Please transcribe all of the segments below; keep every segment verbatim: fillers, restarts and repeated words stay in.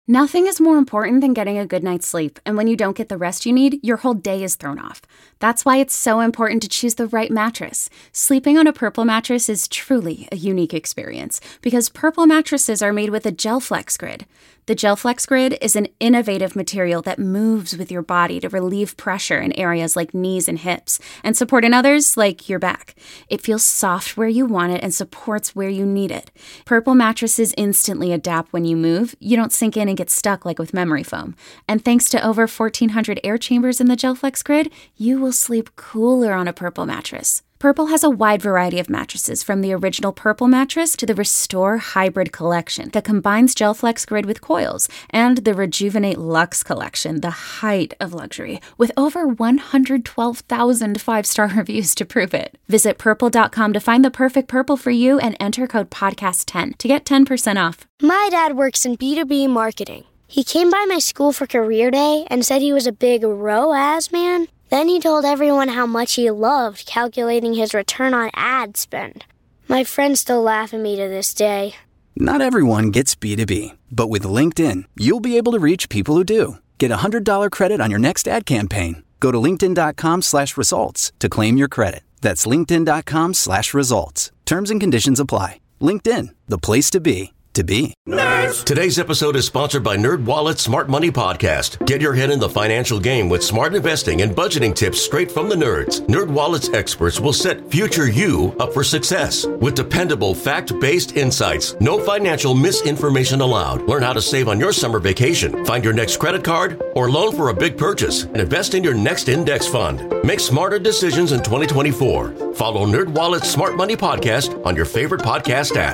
Nothing is more important than getting a good night's sleep, and when you don't get the rest you need, your whole day is thrown off. That's why it's so important to choose the right mattress. Sleeping on a Purple mattress is truly a unique experience, because Purple mattresses are made with a GelFlex Grid. The GelFlex Grid is an innovative material that moves with your body to relieve pressure in areas like knees and hips, and support in others like your back. It feels soft where you want it and supports where you need it. Purple mattresses instantly adapt when you move. You don't sink in and get stuck like with memory foam. And thanks to over fourteen hundred air chambers in the GelFlex Grid, you will sleep cooler on a Purple mattress. Purple has a wide variety of mattresses, from the original Purple mattress to the Restore Hybrid collection that combines GelFlex Grid with coils, and the Rejuvenate Luxe collection, the height of luxury, with over one hundred twelve thousand five-star reviews to prove it. Visit purple dot com to find the perfect Purple for you and enter code podcast ten to get ten percent off. My dad works in B two B marketing. He came by my school for career day and said he was a big R O A S man. Then he told everyone how much he loved calculating his return on ad spend. My friends still laugh at me to this day. Not everyone gets B two B, but with LinkedIn, you'll be able to reach people who do. Get a one hundred dollars credit on your next ad campaign. Go to linkedin dot com slash results to claim your credit. That's linkedin dot com slash results. Terms and conditions apply. LinkedIn, the place to be. To be. Nerds! Today's episode is sponsored by NerdWallet's Smart Money Podcast. Get your head in the financial game with smart investing and budgeting tips straight from the nerds. NerdWallet's experts will set future you up for success with dependable, fact-based insights. No financial misinformation allowed. Learn how to save on your summer vacation, find your next credit card, or loan for a big purchase, and invest in your next index fund. Make smarter decisions in twenty twenty-four. Follow NerdWallet's Smart Money Podcast on your favorite podcast app.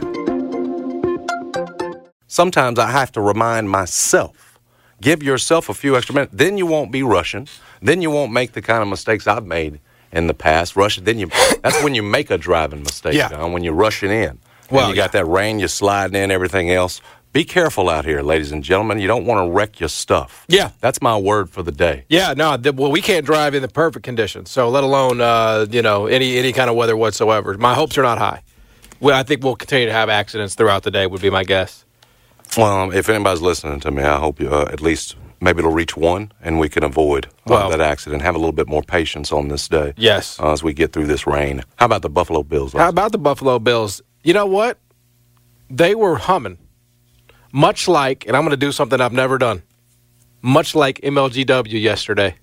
Sometimes I have to remind myself, give yourself a few extra minutes. Then you won't be rushing. Then you won't make the kind of mistakes I've made in the past. Rushing. Then you, that's when you make a driving mistake, yeah. John, when you're rushing in. Well, and you got yeah. that rain, you're sliding in, everything else. Be careful out here, ladies and gentlemen. You don't want to wreck your stuff. Yeah. That's my word for the day. Yeah, no, th- well, we can't drive in the perfect conditions, so let alone, uh, you know, any any kind of weather whatsoever. My hopes are not high. Well, I think we'll continue to have accidents throughout the day would be my guess. Well, if anybody's listening to me, I hope you uh, at least maybe it'll reach one and we can avoid uh, well, that accident. Have a little bit more patience on this day. Yes. Uh, as we get through this rain. How about the Buffalo Bills? How about the Buffalo Bills? You know what? They were humming. Much like, and I'm going to do something I've never done, much like M L G W yesterday.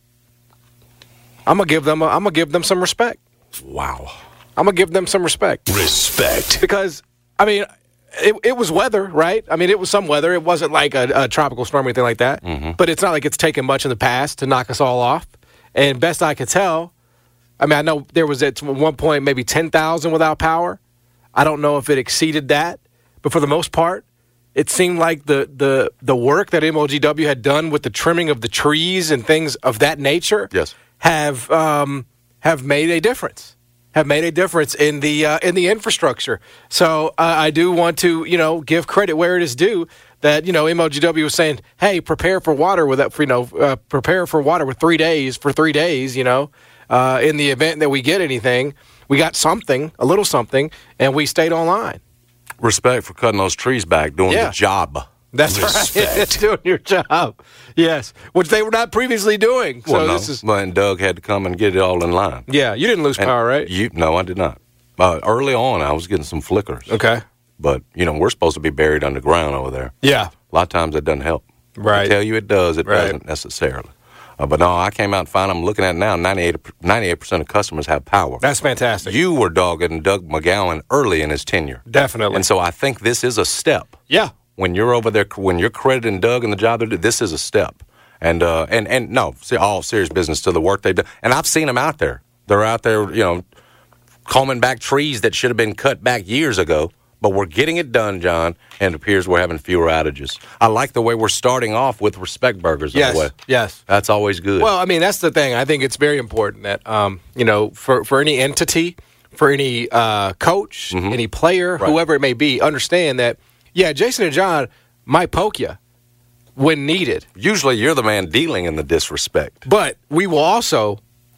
I'm going to give them a, I'm going to give them some respect. Wow. I'm going to give them some respect. Respect. Because, I mean, It, it was weather, right? I mean, it was some weather. It wasn't like a, a tropical storm or anything like that. Mm-hmm. But it's not like it's taken much in the past to knock us all off. And best I could tell, I mean, I know there was at one point maybe ten thousand without power. I don't know if it exceeded that. But for the most part, it seemed like the, the, the work that M L G W had done with the trimming of the trees and things of that nature yes. have um, have made a difference. have made a difference in the uh, in the infrastructure. So uh, I do want to, you know, give credit where it is due that, you know, M L G W was saying, hey, prepare for water with that, you know, uh, prepare for water with three days for three days, you know, uh, in the event that we get anything. We got something, a little something, and we stayed online. Respect for cutting those trees back, doing Yeah. the job. That's Respect. right. Doing your job. Yes. Which they were not previously doing. So Well, no. this is Well, and Doug had to come and get it all in line. Yeah, you didn't lose And power, right? You, no, I did not. Uh, early on, I was getting some flickers. Okay. But, you know, we're supposed to be buried underground over there. Yeah. A lot of times it doesn't help. Right. I tell you it does, it Right. doesn't necessarily. Uh, but no, I came out and found I'm looking at now, ninety-eight, ninety-eight percent of customers have power. That's fantastic. You were dogging Doug McGowan early in his tenure. Definitely. And so I think this is a step. Yeah. When you're over there, when you're crediting Doug and the job they did, this is a step. And, uh, and, and no, all serious business to the work they do. And I've seen them out there. They're out there, you know, combing back trees that should have been cut back years ago. But we're getting it done, John, and it appears we're having fewer outages. I like the way we're starting off with Respect Burgers. Yes, in a way. yes. That's always good. Well, I mean, that's the thing. I think it's very important that, um, you know, for, for any entity, for any uh, coach, Mm-hmm. any player, Right. whoever it may be, understand that, yeah, Jason and John might poke you when needed. Usually you're the man dealing in the disrespect. But we will also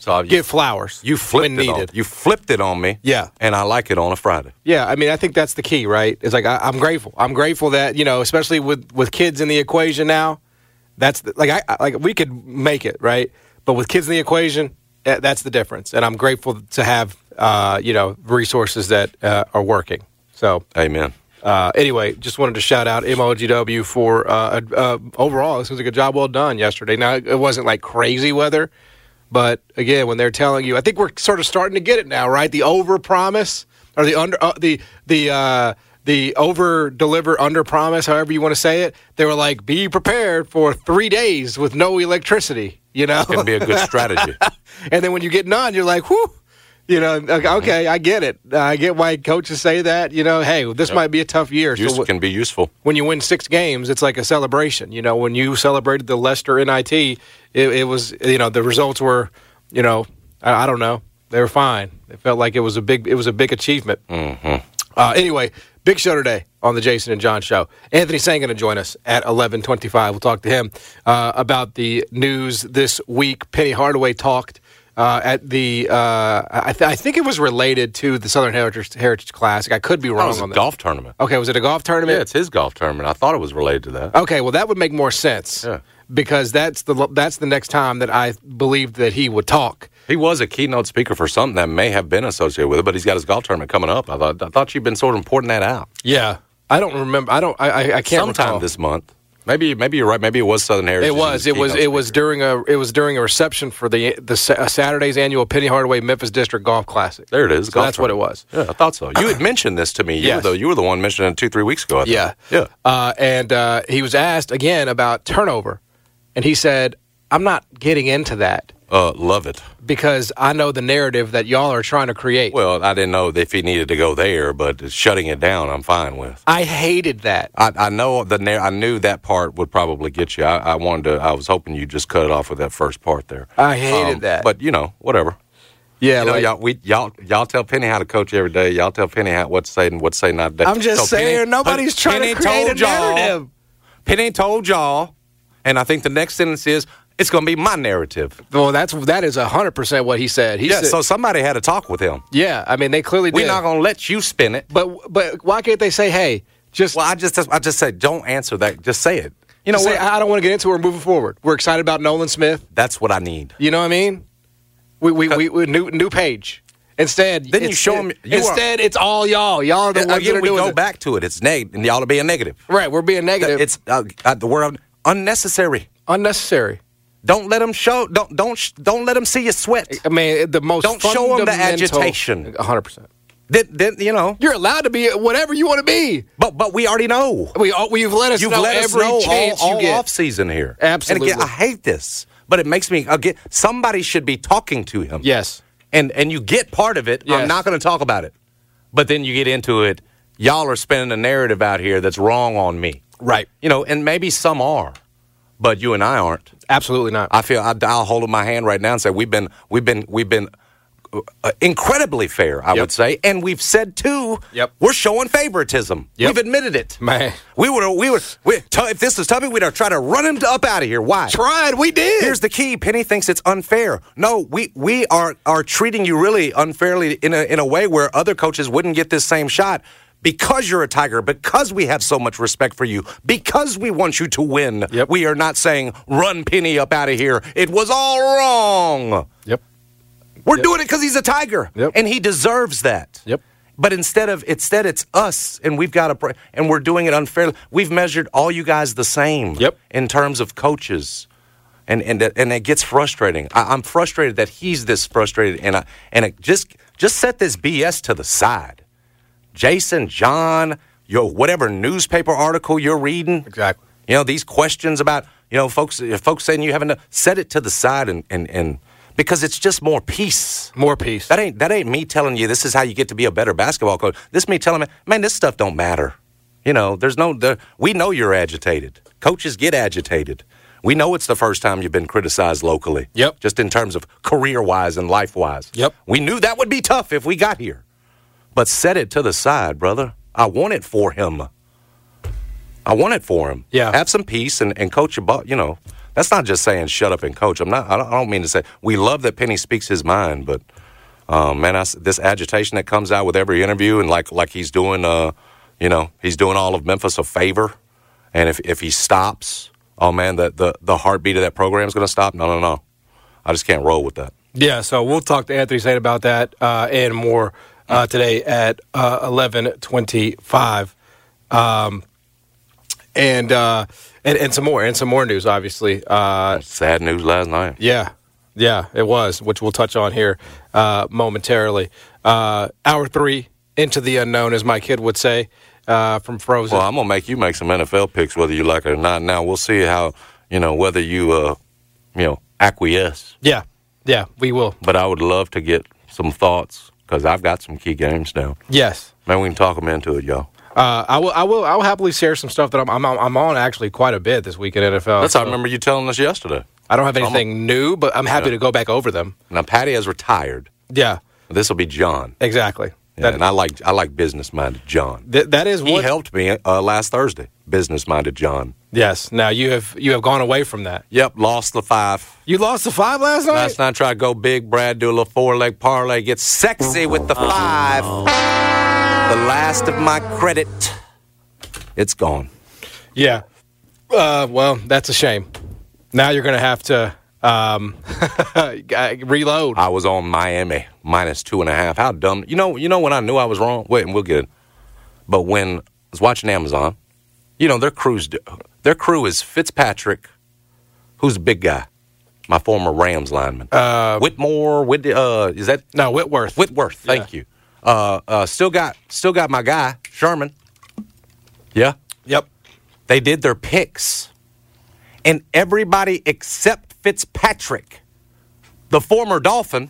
So you, give flowers. You flipped when it needed. on, You flipped it on me. Yeah. And I like it on a Friday. Yeah, I mean, I think that's the key, right? It's like I, I'm grateful. I'm grateful that, you know, especially with, with kids in the equation now, that's the, like I like we could make it, right? But with kids in the equation, that's the difference. And I'm grateful to have uh, you know, resources that uh, are working. So, amen. Uh, anyway, just wanted to shout out M O G W for uh, uh, overall. This was a good job, well done yesterday. Now it wasn't like crazy weather, but again, when they're telling you, I think we're sort of starting to get it now, right? The over promise or the under uh, the the uh, the over deliver under promise, however you want to say it. They were like, be prepared for three days with no electricity. You know, it can be a good strategy. And then when you get none, you're like, whew. You know, okay, I get it. I get why coaches say that. You know, hey, this yep. might be a tough year. Use, so can be useful. When you win six games, it's like a celebration. You know, when you celebrated the Leicester N I T, it, it was, you know, the results were, you know, I, I don't know, they were fine. It felt like it was a big, it was a big achievement. Mm-hmm. Uh, anyway, big show today on the Jason and John Show. Anthony Sang going to join us at eleven twenty-five. We'll talk to him uh, about the news this week. Penny Hardaway talked. Uh, at the, uh, I, th- I think it was related to the Southern Heritage, Heritage Classic. I could be wrong oh, it was on a that. Golf tournament. Okay, was it a golf tournament? Yeah, it's his golf tournament. I thought it was related to that. Okay, well that would make more sense. Yeah. Because that's the that's the next time that I believed that he would talk. He was a keynote speaker for something that may have been associated with it, but he's got his golf tournament coming up. I thought I thought you'd been sort of reporting that out. Yeah, I don't remember. I don't. I I, I can't. Sometime recall. this month. Maybe maybe you're right. Maybe it was Southern Heritage. It was. It was. It was during a. It was during a reception for the the Saturday's annual Penny Hardaway Memphis District Golf Classic. There it is. So that's tournament. What it was. Yeah, I thought so. You had mentioned this to me. You, yes. were, the, you were the one mentioning it two three weeks ago. I yeah. Yeah. Uh, and uh, he was asked again about turnover, and he said, "I'm not getting into that." Uh, love it. Because I know the narrative that y'all are trying to create. Well, I didn't know if he needed to go there, but shutting it down, I'm fine with. I hated that. I, I know the nar- I knew that part would probably get you. I, I wanted to. I was hoping you just cut it off with that first part there. I hated um, that. But you know, whatever. Yeah, you know, like, y'all, we, y'all, y'all tell Penny how to coach every day. Y'all tell Penny how, what to say and what to say not to. I'm just so saying, Penny, nobody's trying Penny to create a narrative. Y'all, Penny told y'all, and I think the next sentence is, it's going to be my narrative. Well, that's that is one hundred percent what he said. He yeah, said, so somebody had to talk with him. Yeah, I mean, they clearly did. We're not going to let you spin it. But but why can't they say, hey, just... Well, I just I just say, don't answer that. Just say it. You know, say, I don't want to get into it. We're moving forward. We're excited about Nolan Smith. That's what I need. You know what I mean? We we, we, we new new page. Instead, then you show them. You instead, are, it's all y'all. Y'all are the ones again, that are we doing go it. back to it. It's neg, and y'all are being negative. Right, we're being negative. It's uh, uh, the word unnecessary. Unnecessary. Don't let them show. Don't don't don't let them see you sweat. I mean, the most. Don't show them the agitation. one hundred percent. Then, then you know you're allowed to be whatever you want to be. But but we already know. We we've let us You've know let every us know chance all, you all get. off season here. Absolutely. And again, I hate this, but it makes me again. Somebody should be talking to him. Yes. And and you get part of it. Yes. I'm not going to talk about it. But then you get into it. Y'all are spinning a narrative out here that's wrong on me. Right. You know, and maybe some are, but you and I aren't. Absolutely not. I feel I, I'll hold up my hand right now and say we've been we've been we've been uh, incredibly fair. I yep. would say, and we've said too. Yep. We're showing favoritism. Yep. We've admitted it. Man, we would we would we, if this was Tubby, we'd have tried to run him up out of here. Why? Tried. We did. Here's the key. Penny thinks it's unfair. No, we we are are treating you really unfairly in a in a way where other coaches wouldn't get this same shot. Because you're a Tiger, because we have so much respect for you, because we want you to win, yep. we are not saying, run Penny up out of here. It was all wrong. Yep. We're yep. doing it because he's a Tiger, yep. and he deserves that. Yep. But instead of instead, it's us, and we've got to, and we're doing it unfairly. We've measured all you guys the same yep. in terms of coaches, and and and it gets frustrating. I, I'm frustrated that he's this frustrated, and I, and it just just set this B S to the side. Jason, John, your whatever newspaper article you're reading. Exactly. You know, these questions about, you know, folks folks saying you haven't set it to the side and, and, and because it's just more peace. More peace. That ain't that ain't me telling you this is how you get to be a better basketball coach. This is me telling me, man, this stuff don't matter. You know, there's no there, we know you're agitated. Coaches get agitated. We know it's the first time you've been criticized locally. Yep. Just in terms of career-wise and life-wise. Yep. We knew that would be tough if we got here. But set it to the side, brother. I want it for him. I want it for him. Yeah. Have some peace and, and coach your ball. You know, That's not just saying shut up and coach. I'm not. I don't, I don't mean to say we love that Penny speaks his mind, but um, man, I, this agitation that comes out with every interview, and like like he's doing, uh, you know, he's doing all of Memphis a favor, and if if he stops, oh man, the the, the heartbeat of that program is going to stop. No, no, no, I just can't roll with that. Yeah, so we'll talk to Anthony Sain about that uh, and more uh, today at uh, eleven twenty-five, um, and, uh, and and some more and some more news. Obviously, uh, sad news last night. Yeah, yeah, it was, which we'll touch on here uh, momentarily. Uh, hour three into the unknown, as my kid would say, uh, from Frozen. Well, I'm gonna make you make some N F L picks, whether you like it or not. Now we'll see how you know whether you uh, you know acquiesce. Yeah. Yeah, we will. But I would love to get some thoughts because I've got some key games now. Yes. Man, we can talk them into it, y'all. Uh, I will. I will. I will happily share some stuff that I'm. I'm, I'm on actually quite a bit this week in N F L. That's so. I remember you telling us yesterday. I don't have anything new, but I'm happy yeah. to go back over them. Now Patty has retired. Yeah. This will be John. Exactly. Yeah, that, and I like I like business minded John. Th- that is what he helped me uh, last Thursday. Business minded John. Yes. Now you have you have gone away from that. Yep. Lost the five. You lost the five last night. Last night, tried to go big. Brad do a little four leg parlay. Get sexy with the five. Oh. The last of my credit. It's gone. Yeah. Uh, well, that's a shame. Now you're going to have to um, reload. I was on Miami minus two and a half. How dumb! You know, you know when I knew I was wrong. Wait, and we'll get it. But when I was watching Amazon, you know their crew's their crew is Fitzpatrick, who's a big guy, my former Rams lineman. Uh, Whitmore, Whit, uh, is that no Whitworth? Whitworth, thank yeah. you. Uh, uh, still got still got my guy Sherman. Yeah. Yep. They did their picks, and everybody except Fitzpatrick, the former Dolphin,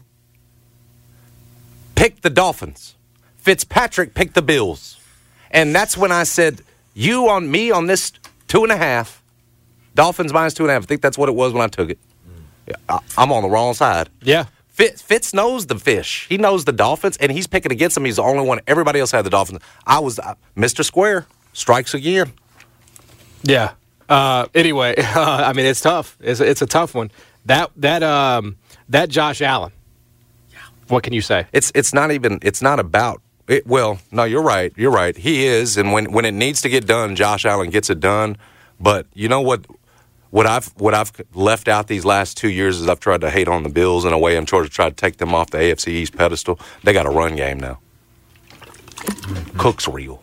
picked the Dolphins. Fitzpatrick picked the Bills. And that's when I said, you on me on this two and a half, Dolphins minus two and a half. I think that's what it was when I took it. I, I'm on the wrong side. Yeah. Fitz, Fitz knows the fish. He knows the Dolphins, and he's picking against them. He's the only one. Everybody else had the Dolphins. I was uh, Mister Square. Strikes again. Yeah. Uh, anyway, uh, I mean, it's tough. It's, it's a tough one. That that um, that Josh Allen. Yeah. What can you say? It's it's not even. It's not about. It, well, no, you're right. You're right. He is, and when when it needs to get done, Josh Allen gets it done. But you know what? What I've what I've left out these last two years is I've tried to hate on the Bills in a way. I'm trying to try to take them off the A F C East pedestal. They got a run game now. Mm-hmm. Cook's real.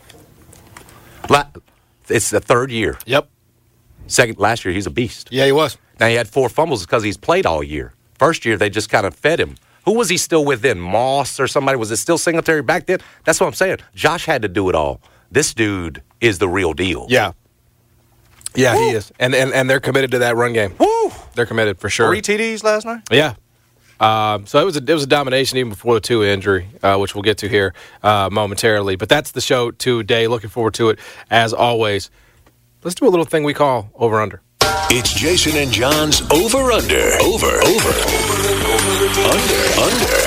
It's the third year. Yep. Second last year, he's a beast. Yeah, he was. Now he had four fumbles because he's played all year. First year, they just kind of fed him. Who was he still with then? Moss or somebody? Was it still Singletary back then? That's what I'm saying. Josh had to do it all. This dude is the real deal. Yeah. Yeah, Woo. He is. And, and and they're committed to that run game. Woo! They're committed for sure. Three T Ds last night? Yeah. Um, so it was a, it was a domination even before the Tua injury, uh, which we'll get to here uh, momentarily. But that's the show today. Looking forward to it as always. Let's do a little thing we call Over Under. It's Jason and John's Over Under. Over. Over. Under. Under.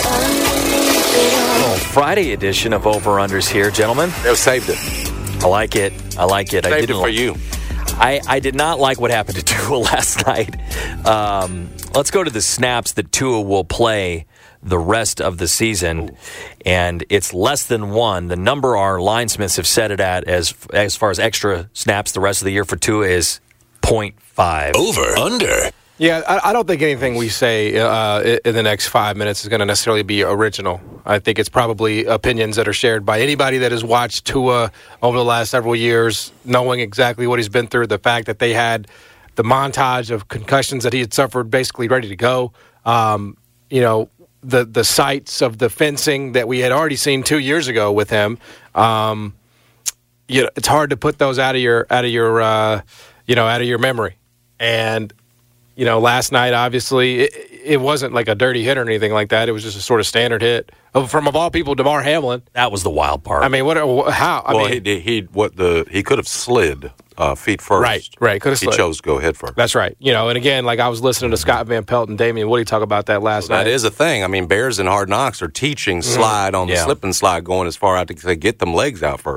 Oh, Friday edition of Over Unders here, gentlemen. They saved it. I like it. I like it. Saved I didn't it for you. I, I did not like what happened to Tua last night. Um, let's go to the snaps that Tua will play the rest of the season, and it's less than one. The number our linesmiths have set it at as as far as extra snaps the rest of the year for Tua is point five. Over, under. Yeah, I, I don't think anything we say uh, in the next five minutes is going to necessarily be original. I think it's probably opinions that are shared by anybody that has watched Tua over the last several years, knowing exactly what he's been through, the fact that they had the montage of concussions that he had suffered basically ready to go, um, you know, the the sights of the fencing that we had already seen two years ago with him. Um, you know, it's hard to put those out of your out of your uh, you know out of your memory. And you know, last night obviously it, it wasn't like a dirty hit or anything like that. It was just a sort of standard hit from, of all people, DeMar Hamlin. That was the wild part. I mean, what? How? I well, mean, he he what the he could have slid. Uh, feet first. Right, right. Could have he slid. chose to go head first. That's right. You know, and again, like I was listening to Scott Van Pelt and Damian Woody talk about that last well, night. That is a thing. I mean, Bears and Hard Knocks are teaching slide on the yeah. slip and slide going as far out to say, get them legs out first.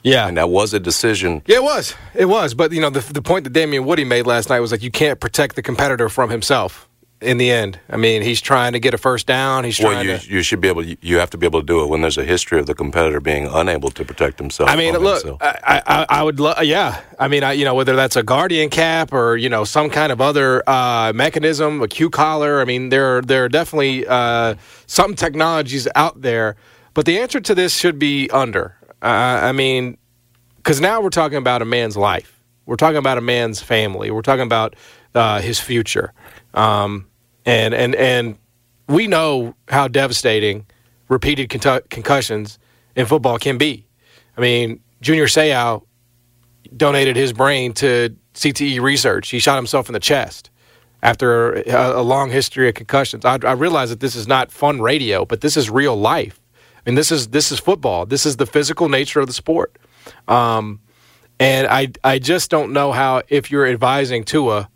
Yeah. And that was a decision. Yeah, it was. It was. But, you know, the, the point that Damian Woody made last night was like you can't protect the competitor from himself in the end. I mean, he's trying to get a first down. He's trying well, you, to. you should be able to, you have to be able to do it when there's a history of the competitor being unable to protect himself. I mean, look, himself. I, I, I would love, yeah. I mean, I, you know, whether that's a guardian cap or, you know, some kind of other uh, mechanism, a Q collar. I mean, there, there are definitely uh, some technologies out there. But the answer to this should be under. Uh, I mean, because now we're talking about a man's life. We're talking about a man's family. We're talking about uh, his future. Um, and and and we know how devastating repeated con- concussions in football can be. I mean, Junior Seau donated his brain to C T E research. He shot himself in the chest after a, a long history of concussions. I, I realize that this is not fun radio, but this is real life. I mean, this is this is football. This is the physical nature of the sport. Um, and I I just don't know how, if you're advising Tua,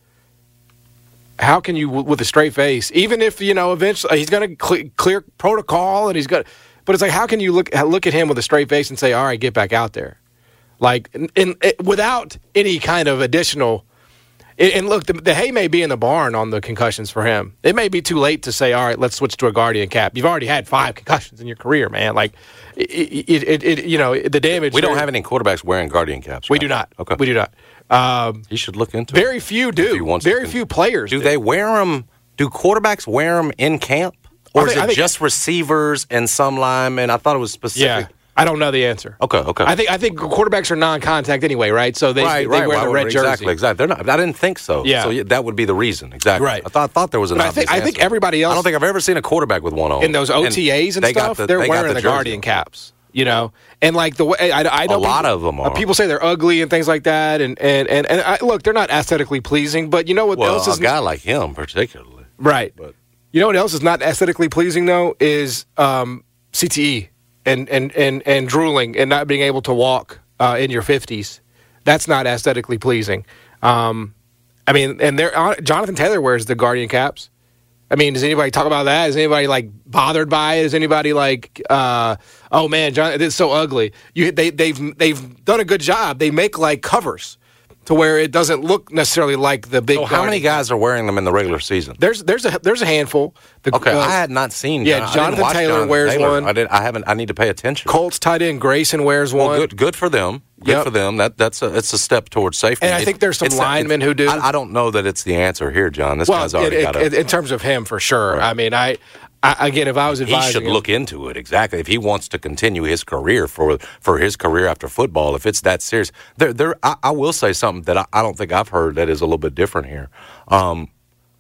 how can you, with a straight face, even if, you know, eventually he's going to cl- clear protocol and he's got, but it's like, how can you look look at him with a straight face and say, all right, get back out there? Like, in, in, without any kind of additional. And look, the, the hay may be in the barn on the concussions for him. It may be too late to say, all right, let's switch to a guardian cap. You've already had five concussions in your career, man. Like, it, it, it, it you know, the damage. We don't have any quarterbacks wearing guardian caps. We right? do not. Okay. We do not. Um, he should look into very it. Very few do. Very few players do. Do they wear them? Do quarterbacks wear them in camp? Or think, is it think, just receivers and some linemen? I thought it was specific. Yeah. I don't know the answer. Okay, okay. I think I think quarterbacks are non-contact anyway, right? So they, right, they right. wear Well, the red exactly, jersey. Exactly, They're not. I didn't think so. Yeah. So that would be the reason. Exactly. Right. I thought I thought there was an but I obvious think I think answer. everybody else. I don't think I've ever seen a quarterback with one on. In those O T As and, and they stuff, the, they're they wearing the, the jersey. guardian caps. You know, and like the way I, I know a lot people, of them are. People say they're ugly and things like that, and and and, and I, look, they're not aesthetically pleasing. But you know what well, else is a guy like him particularly, right? But you know what else is not aesthetically pleasing though is um, C T E and, and and and drooling and not being able to walk uh, in your fifties. That's not aesthetically pleasing. Um, I mean, and there, Jonathan Taylor wears the guardian caps. I mean, does anybody talk about that? Is anybody like bothered by it? Is anybody like, uh, oh man, John, it's so ugly? You, they, they've they've done a good job. They make like covers to where it doesn't look necessarily like the big. So how many guys are wearing them in the regular season? There's there's a there's a handful. The, okay, uh, I had not seen. Yeah, John, Jonathan Taylor Jonathan wears Taylor. one. I did. I haven't. I need to pay attention. Colts tight end Grayson wears one. Well, good. Good for them. Good Yep. for them. That that's a it's a step towards safety. And I It- think there's some it's- linemen it's- who do. I, I don't know that it's the answer here, John. This well, guy's already it, got it, a. in terms of him for sure. Right. I mean, I, I again, if I was He advising, should him- look into it exactly if he wants to continue his career for for his career after football. If it's that serious, there, there. I, I will say something that I, I don't think I've heard that is a little bit different here. Um,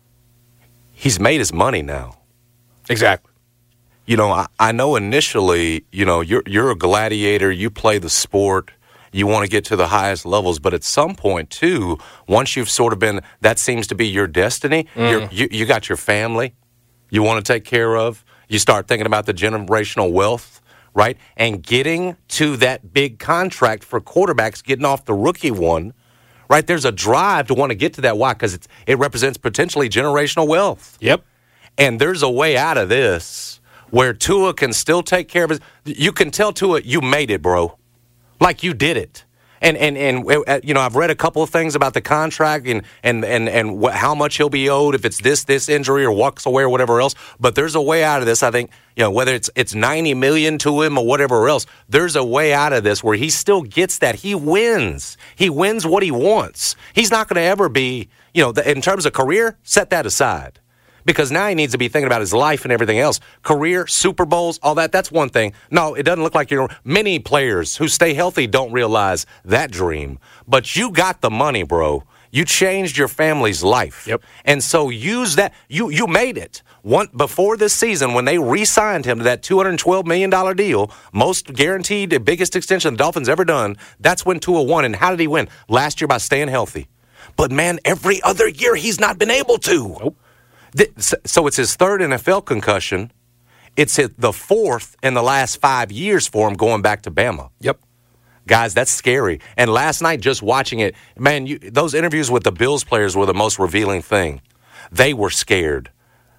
he's made his money now. exactly. You know, I, I know initially, you know, you're you're a gladiator. You play the sport. You want to get to the highest levels, but at some point too, once you've sort of been, that seems to be your destiny. Mm. You're, you you got your family you want to take care of. You start thinking about the generational wealth, right? And getting to that big contract for quarterbacks, getting off the rookie one, right? There's a drive to want to get to that. Why? Because it's it represents potentially generational wealth. Yep. And there's a way out of this where Tua can still take care of his. You can tell Tua, you made it, bro. Like you did it. And, and, and uh, you know, I've read a couple of things about the contract and, and, and, and wh- how much he'll be owed if it's this, this injury or walks away or whatever else. But there's a way out of this. I think, you know, whether it's it's ninety million dollars to him or whatever else, there's a way out of this where he still gets that. He wins. He wins what he wants. He's not going to ever be, you know, the, in terms of career, set that aside. Because now he needs to be thinking about his life and everything else. Career, Super Bowls, all that, that's one thing. No, it doesn't look like you're. Many players who stay healthy don't realize that dream. But you got the money, bro. You changed your family's life. Yep. And so use that. You you made it. One, before this season, when they re-signed him to that two hundred twelve million dollars deal, most guaranteed, the biggest extension the Dolphins ever done, that's when Tua won. And how did he win? Last year by staying healthy. But, man, every other year he's not been able to. Nope. So it's his third N F L concussion. It's the fourth in the last five years for him going back to Bama. Yep. Guys, that's scary. And last night, just watching it, man, you, those interviews with the Bills players were the most revealing thing. They were scared.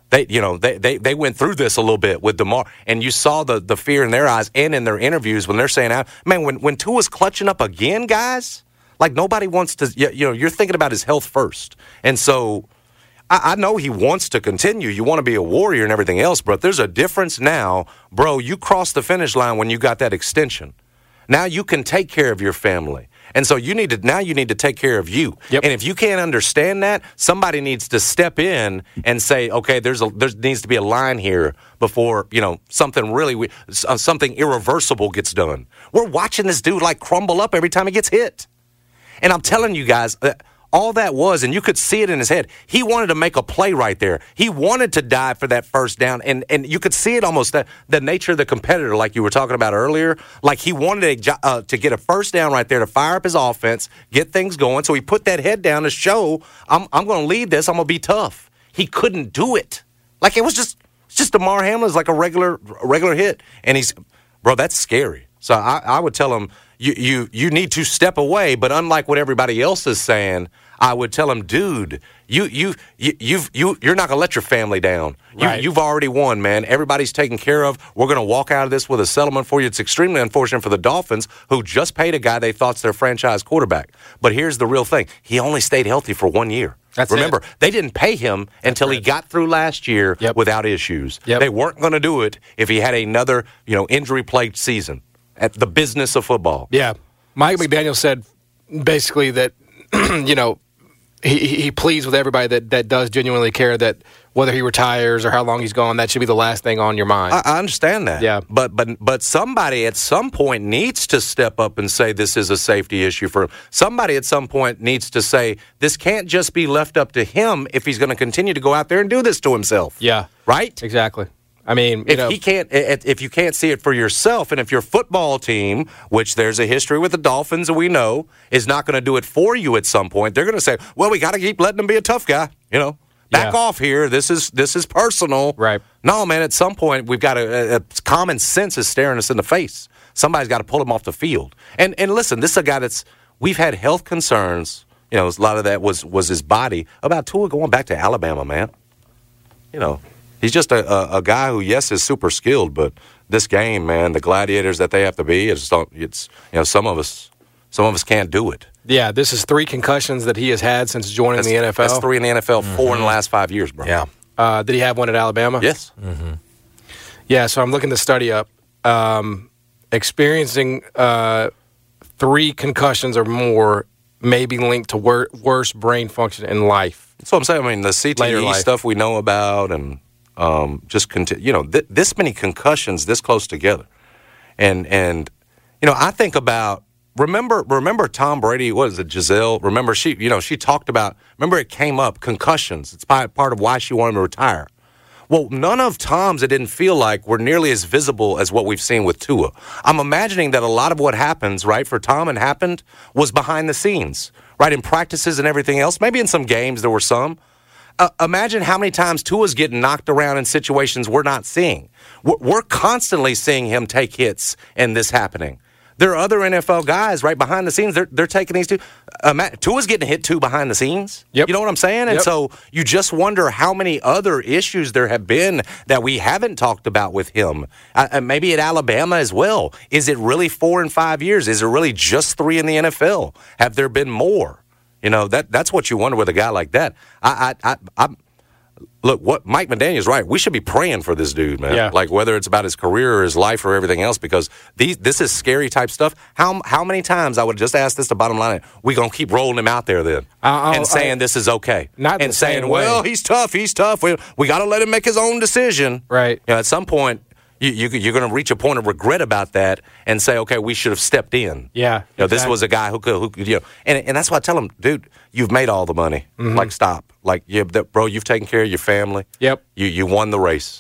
They, you know, they, they, they went through this a little bit with DeMar, and you saw the, the fear in their eyes and in their interviews when they're saying, man, when, when Tua's clutching up again, guys, like nobody wants to, you know, you're thinking about his health first. And so I, I know he wants to continue. You want to be a warrior and everything else, but there's a difference now. Bro, you crossed the finish line when you got that extension. Now you can take care of your family. And so you need to now you need to take care of you. Yep. And if you can't understand that, somebody needs to step in and say, okay, there's a there needs to be a line here before, you know, something really uh, something irreversible gets done. We're watching this dude like crumble up every time he gets hit. And I'm telling you guys, uh, all that was, and you could see it in his head, he wanted to make a play right there. He wanted to dive for that first down, and, and you could see it almost, the, the nature of the competitor, like you were talking about earlier. Like he wanted to, uh, to get a first down right there to fire up his offense, get things going. So he put that head down to show, I'm, I'm going to lead this, I'm going to be tough. He couldn't do it. Like it was just, it's just DeMar Hamlin's like a regular, a regular hit. And he's, bro, that's scary. So I, I would tell him, You, you you need to step away, but unlike what everybody else is saying, I would tell him, dude, you you you you've, you you're not gonna let your family down. You, Right. You've already won, man. Everybody's taken care of. We're gonna walk out of this with a settlement for you. It's extremely unfortunate for the Dolphins, who just paid a guy they thought's their franchise quarterback. But here's the real thing: he only stayed healthy for one year. That's Remember, it. they didn't pay him until he right. got through last year Yep. without issues. Yep. They weren't going to do it if he had another, you know, injury-plagued season at the business of football. Yeah. Mike McDaniel said basically that, you know, he, he pleads with everybody that, that does genuinely care that whether he retires or how long he's gone, that should be the last thing on your mind. I, I understand that. Yeah. But but but somebody at some point needs to step up and say this is a safety issue for him. Somebody at some point needs to say this can't just be left up to him if he's going to continue to go out there and do this to himself. yeah. Right? Exactly. I mean, you If know, he can't, if you can't see it for yourself, and if your football team, which there's a history with the Dolphins, and we know, is not going to do it for you at some point, they're going to say, "Well, we got to keep letting him be a tough guy." You know, back Yeah. off here. This is this is personal. Right. No, man. At some point, we've got to. Uh, common sense is staring us in the face. Somebody's got to pull him off the field. And and listen, this is a guy that's we've had health concerns. You know, a lot of that was was his body. About Tua going back to Alabama, man. You know. He's just a, a, a guy who, yes, is super skilled, but this game, man, the gladiators that they have to be, it's, it's you know, some of us, some of us can't do it. yeah, this is three concussions that he has had since joining That's, the N F L. That's three in the N F L, four in the last five years, bro. Yeah. Uh, did he have one at Alabama? Yes. Yeah, so I'm looking the study up. Um, experiencing uh, three concussions or more may be linked to wor- worse brain function in life. That's what I'm saying. I mean, the C T Later E life. stuff we know about, and um, just conti- you know, th- this many concussions this close together, and and you know, I think about remember remember Tom Brady. What is it, Giselle? Remember she you know she talked about. Remember it came up concussions. It's part part of why she wanted to retire. Well, none of Tom's, it didn't feel like, were nearly as visible as what we've seen with Tua. I'm imagining that a lot of what happens, right, for Tom and happened was behind the scenes, right, in practices and everything else. Maybe in some games there were some. Uh, imagine how many times Tua's getting knocked around in situations we're not seeing. We're, we're constantly seeing him take hits and this happening. There are other N F L guys right behind the scenes. They're they're taking these two. Um, Tua's getting hit too behind the scenes. Yep. You know what I'm saying? And Yep. so you just wonder how many other issues there have been that we haven't talked about with him. Uh, maybe at Alabama as well. Is it really four and five years? Is it really just three in the N F L? Have there been more? You know that that's what you wonder with a guy like that. I I I. I Look, what Mike McDaniel's right. We should be praying for this dude, man. Yeah. Like whether it's about his career or his life or everything else, because these this is scary type stuff. How how many times I would just ask this to bottom line? We gonna keep rolling him out there then I'll- and saying I- this is okay, Not and the saying, same well, way. he's tough, he's tough. We we got to let him make his own decision. Right. You know, at some point, you, you you're gonna reach a point of regret about that and say, okay, we should have stepped in. Yeah, You know, this exactly. was a guy who could, who could, you know, and and that's why I tell him, dude, you've made all the money. Mm-hmm. Like, stop. Like, yeah, that, bro, you've taken care of your family. Yep. You you won the race.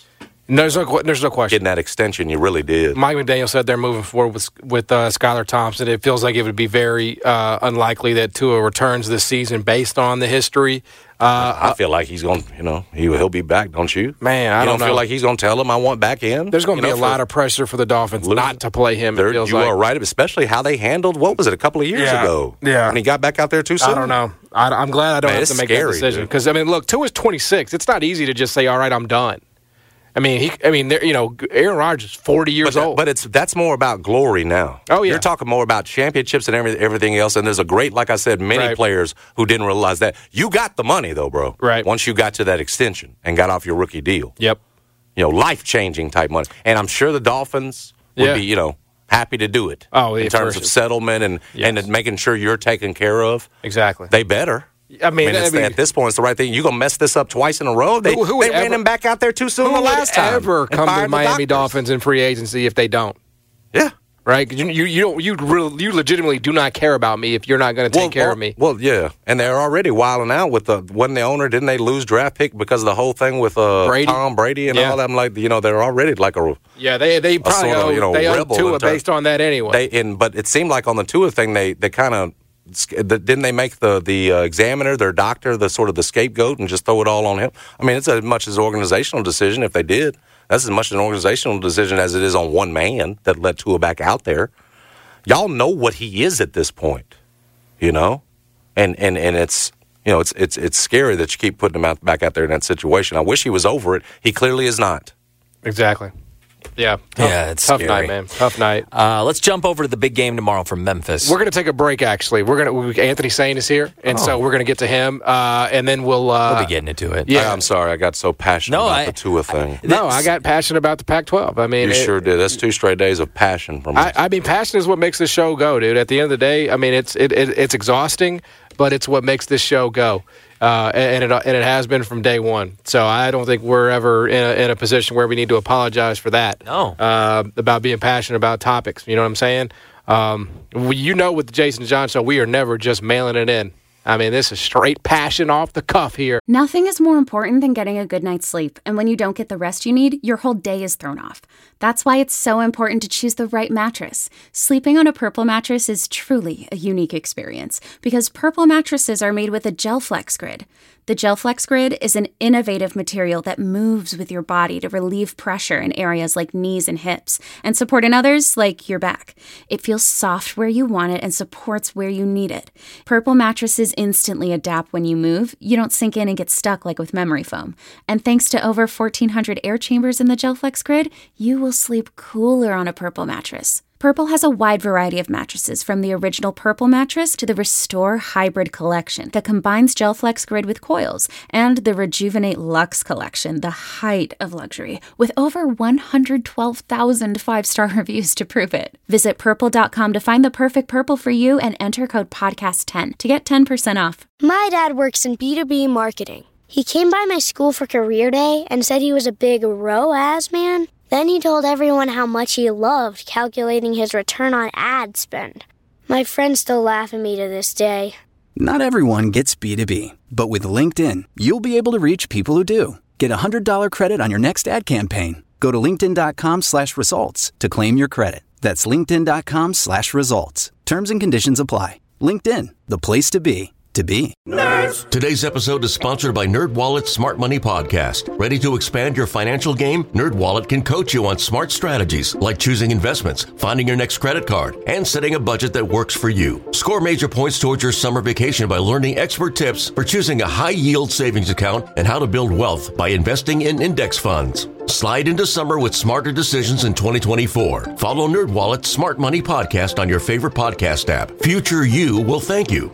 No, there's no, there's no question. Getting that extension, you really did. Mike McDaniel said they're moving forward with with uh, Skylar Thompson. It feels like it would be very uh, unlikely that Tua returns this season based on the history. Uh, I feel like he's going to, you know, he, he'll be back, don't you? Man, I you don't, don't know. feel like he's going to tell him I want back in? There's going to you be know, a lot of pressure for the Dolphins losing, not to play him, it feels you like. are right, especially how they handled, what was it, a couple of years yeah. ago? Yeah. When he got back out there too soon? I don't know. I, I'm glad I don't Man, have to make scary, that decision. dude. Because, I mean, look, Tua's twenty-six. It's not easy to just say, all right, I'm done. I mean, he. I mean, you know, Aaron Rodgers is forty years but, old. But it's that's more about glory now. Oh, yeah. You're talking more about championships and every, everything else. And there's a great, like I said, many right. players who didn't realize that. You got the money, though, bro. Right. Once you got to that extension and got off your rookie deal. Yep. You know, life-changing type money. And I'm sure the Dolphins would Yeah. be, you know, happy to do it. Oh, yeah, in terms for of sure. settlement and, Yes. and making sure you're taken care of. Exactly. They better. I mean, it's I mean the, at this point, it's the right thing. You're going to mess this up twice in a row? They, Who- who would they ran ever- him back out there too soon who the would last time. ever and come to fired the the Miami doctors. Dolphins in free agency if they don't? Yeah. Right? 'Cause You, you, you, don't, you, really, you legitimately do not care about me if you're not going to take well, care well, of me. Well, yeah, and they're already wilding out with the wasn't the owner? Didn't they lose draft pick because of the whole thing with uh, Brady? Tom Brady and Yeah. all that? I'm like, you know, they're already like a Yeah, they they probably sort of, owe, you know, they owe rebel Tua in terms- based on that anyway. they. And but it seemed like on the Tua thing, they they kind of didn't they make the the uh, examiner, their doctor, the sort of the scapegoat and just throw it all on him? I mean, it's as much as an organizational decision if they did. That's as much an organizational decision as it is on one man that let Tua back out there. Y'all know what he is at this point, you know, and and and it's you know it's it's it's scary that you keep putting him out back out there in that situation. I wish he was over it. He clearly is not. Exactly. Yeah. Tough, Yeah, it's tough scary. night, man. Tough night. Uh, let's jump over to the big game tomorrow from Memphis. We're going to take a break, actually. We're going to Anthony Sane is here, and Oh. so we're going to get to him, uh, and then we'll. Uh, we'll be getting into it. Yeah. I, I'm sorry, I got so passionate No, about I- the Tua thing. No, I got passionate about the Pac twelve. I mean, you it- sure did. That's two straight days of passion from I, us. I mean, passion is what makes this show go, dude. At the end of the day, I mean, it's it, it it's exhausting, but it's what makes this show go, uh, and it and it has been from day one. So I don't think we're ever in a, in a position where we need to apologize for that. No. uh, about being passionate about topics. You know what I'm saying? Um, we, you know, with the Jason John show, we are never just mailing it in. I mean, this is straight passion off the cuff here. Nothing is more important than getting a good night's sleep, and when you don't get the rest you need, your whole day is thrown off. That's why it's so important to choose the right mattress. Sleeping on a Purple mattress is truly a unique experience because Purple mattresses are made with a GelFlex Grid. The GelFlex Grid is an innovative material that moves with your body to relieve pressure in areas like knees and hips and support in others like your back. It feels soft where you want it and supports where you need it. Purple mattresses instantly adapt when you move. You don't sink in and get stuck like with memory foam. And thanks to over fourteen hundred air chambers in the GelFlex Grid, you will sleep cooler on a Purple mattress. Purple has a wide variety of mattresses, from the original Purple mattress to the Restore Hybrid collection that combines GelFlex Grid with coils, and the Rejuvenate Luxe collection, the height of luxury, with over one hundred twelve thousand five-star reviews to prove it. Visit purple dot com to find the perfect Purple for you and enter code podcast ten to get ten percent off. My dad works in B two B marketing. He came by my school for career day and said he was a big R O A S man. Then he told everyone how much he loved calculating his return on ad spend. My friends still laugh at me to this day. Not everyone gets B two B, but with LinkedIn, you'll be able to reach people who do. Get a one hundred dollars credit on your next ad campaign. Go to linkedin dot com slash results to claim your credit. That's linkedin dot com slash results. Terms and conditions apply. LinkedIn, the place to be, to be. Today's episode is sponsored by NerdWallet's Smart Money Podcast. Ready to expand your financial game? NerdWallet can coach you on smart strategies like choosing investments, finding your next credit card, and setting a budget that works for you. Score major points towards your summer vacation by learning expert tips for choosing a high-yield savings account and how to build wealth by investing in index funds. Slide into summer with smarter decisions in twenty twenty-four. Follow NerdWallet's Smart Money Podcast on your favorite podcast app. Future you will thank you.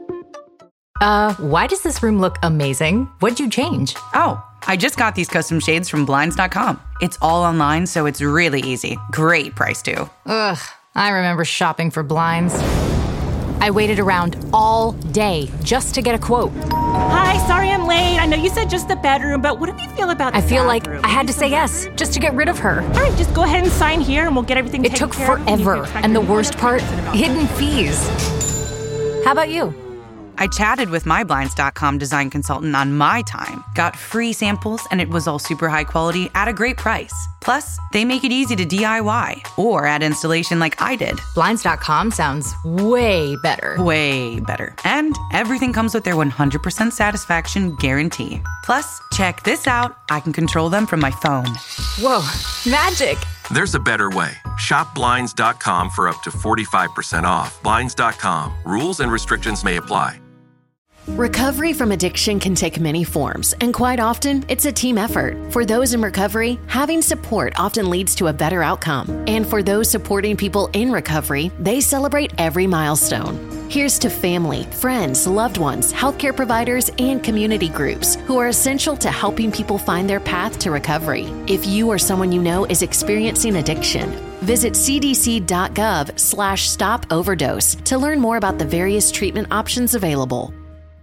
Uh, why does this room look amazing? What'd you change? Oh, I just got these custom shades from Blinds dot com. It's all online, so it's really easy. Great price, too. Ugh, I remember shopping for blinds. I waited around all day just to get a quote. Hi, sorry I'm late. I know you said just the bedroom, but what do you feel about the I feel bathroom? like I had to say yes just to get rid of her. All right, just go ahead and sign here and we'll get everything It taken took care of. You can forever, expect and the your worst part, report. hidden fees. How about you? I chatted with my Blinds dot com design consultant on my time, got free samples, and it was all super high quality at a great price. Plus, they make it easy to D I Y or add installation like I did. Blinds dot com sounds way better. Way better. And everything comes with their one hundred percent satisfaction guarantee. Plus, check this out. I can control them from my phone. Whoa, magic. There's a better way. Shop Blinds dot com for up to forty-five percent off. Blinds dot com. Rules and restrictions may apply. Recovery from addiction can take many forms, and quite often, it's a team effort. For those in recovery, having support often leads to a better outcome. And for those supporting people in recovery, they celebrate every milestone. Here's to family, friends, loved ones, healthcare providers, and community groups who are essential to helping people find their path to recovery. If you or someone you know is experiencing addiction, visit c d c dot gov slash stop overdose to learn more about the various treatment options available.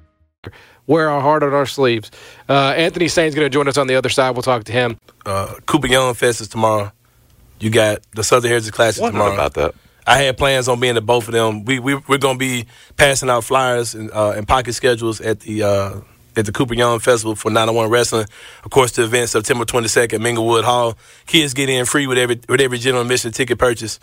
Wear our heart on our sleeves. Uh, Anthony Sain's going to join us on the other side. We'll talk to him. Uh, Cooper Young Fest is tomorrow. You got the Southern Heritage Classic What tomorrow. about that? I had plans on being at both of them. We, we we're going to be passing out flyers and, uh, and pocket schedules at the uh, at the Cooper Young Festival for nine oh one Wrestling. Of course, the event September twenty-second at Minglewood Hall. Kids get in free with every with every general admission ticket purchase.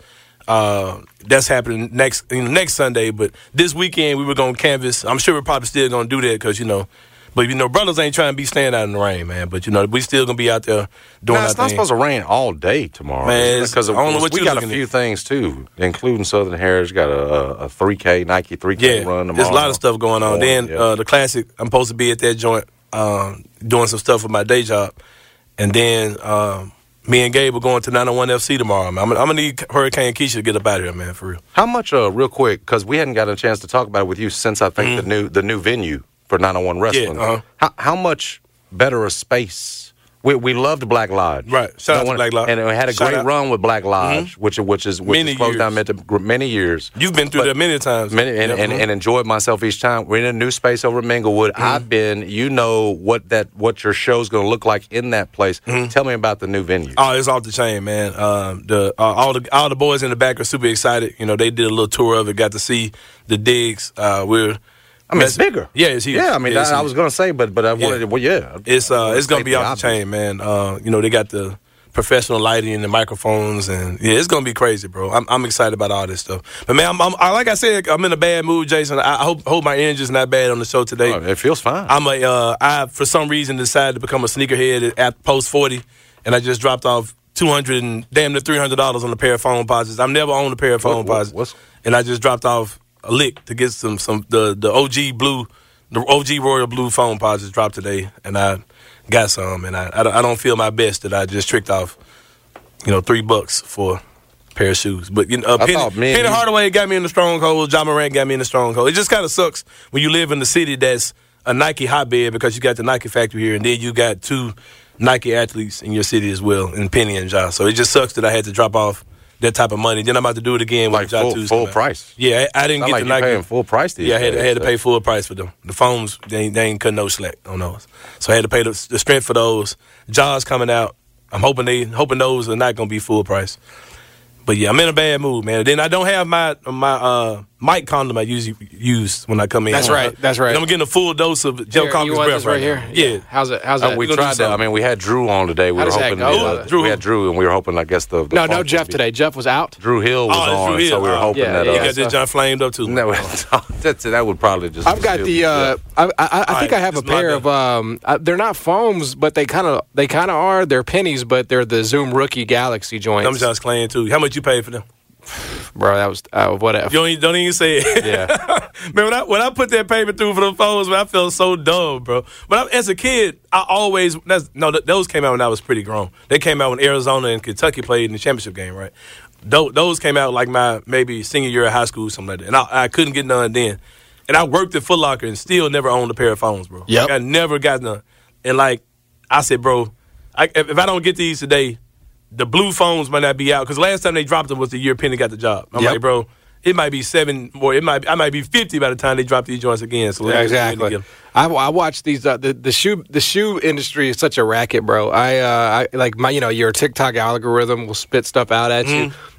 Uh, that's happening next you know, next Sunday. But this weekend we were going to canvas. I'm sure we're probably still going to do that because you know. But, you know, brothers ain't trying to be staying out in the rain, man. But, you know, we still going to be out there doing nah, our it's not thing. supposed to rain all day tomorrow. Man, because I don't know what we you got a looking few at. things, too, including Southern Heritage. Got a, a three K, Nike three K yeah, run tomorrow. there's a lot of stuff going on. Morning, then yeah. uh, the Classic, I'm supposed to be at that joint um, doing some stuff with my day job. And then um, me and Gabe are going to nine oh one F C tomorrow, man. I'm, I'm going to need Hurricane Keisha to get up out of here, man, for real. How much, uh, real quick, because we hadn't gotten a chance to talk about it with you since I think Mm-hmm. the new the new venue for nine oh one Wrestling. Yeah, uh-huh. how, how much better a space? We we loved Black Lodge, Right. Shout out to one- Black Lodge. and we had a Shout great out. run with Black Lodge, Mhm. which which is which Many is closed years. down many, many years. You've been through But that many times. Many, and, Yeah, and, mhm. and enjoyed myself each time. We're in a new space over at Minglewood. Mm-hmm. I've been, you know what that what your show's going to look like in that place. Tell me about the new venue. Oh, it's off the chain, man. Um, the uh, all the all the boys in the back are super excited. You know, they did a little tour of it, got to see the digs. Uh, we're I mean, it's bigger. Yeah, it's huge. Yeah, I mean, Yeah, it's I, I huge. was going to say, but but I wanted, Yeah. well, yeah, It's uh, it's gonna be State off the obvious. chain, man. Uh, you know, they got the professional lighting and the microphones, and yeah, it's gonna be crazy, bro. I'm I'm excited about all this stuff. But man, I'm, I'm I, like I said, I'm in a bad mood, Jason. I, I hope hope my energy's not bad on the show today. Oh, it feels fine. I'm a uh, I for some reason decided to become a sneakerhead at post forty, and I just dropped off two hundred and damn near three hundred dollars on a pair of phone posits. I've never owned a pair of phone What- what- posits, what's- and I just dropped off a lick to get some some the the O G blue. The O G Royal Blue phone posits dropped today, and I got some, and I, I, don't, I don't feel my best that I just tricked off, you know, three bucks for a pair of shoes. But you know, uh, I Penny, thought me and Penny you- Hardaway got me in the stronghold. John Morant got me in the stronghold. It just kind of sucks when you live in the city that's a Nike hotbed because you got the Nike factory here, and then you got two Nike athletes in your city as well, in Penny and John. So it just sucks that I had to drop off that type of money. Then I'm about to do it again Like with John full- Tuesday, full man. price. Yeah, I, I didn't Not get like the you Nike. paying full price these Yeah, I had, I had to days, pay full price for them. The phones, they ain't, they ain't cut no slack on those. So I had to pay the, the strength for those. Jaws coming out. I'm hoping they hoping those are not going to be full price. But yeah, I'm in a bad mood, man. Then I don't have my my uh, mic condom I usually use when I come in. That's right, that's right. And I'm getting a full dose of Joe Here, Conker's you want breath this right now. here? Yeah. How's it? How's Uh, that? we We're gonna tried do that. I something. mean, we had Drew on today. We How were does that hoping. go? uh, Drew we who? had Drew, and we were hoping. I guess the, the no, no funk Jeff would be- today. Jeff was out. Drew Hill was Oh, it's on, Drew Hill. so we were Oh, hoping yeah, that. You uh, got this John flamed up too. No, that's, that would probably just. I've got the. Uh, I, I, I think right, I have a this is my pair bad. of. Um, uh, they're not foams, but they kind of they kind of are. They're pennies, but they're the Zoom Rookie Galaxy joints. I'm just playing too. How much you paid for them? Bro, that was uh, whatever. You don't, even- don't even say it. Yeah. Man, when I, when I put that payment through for the phones, man, I felt so dumb, bro. But I, as a kid, I always that's, no. Th- those came out when I was pretty grown. They came out when Arizona and Kentucky played in the championship game, right? Those, those came out like my maybe senior year of high school, something like that. And I, I couldn't get none then. And I worked at Foot Locker and still never owned a pair of phones, bro. Yep. Like, I never got none. And like I said, bro, I, if, if I don't get these today, the blue phones might not be out because last time they dropped them was the year Penny got the job. I'm Yep. like, bro, it might be seven or it might I might be fifty by the time they drop these joints again. So Yeah, let's just exactly. get 'em. I, I watch these. Uh, the the shoe the shoe industry is such a racket, bro. I uh, I like my you know your TikTok algorithm will spit stuff out at you,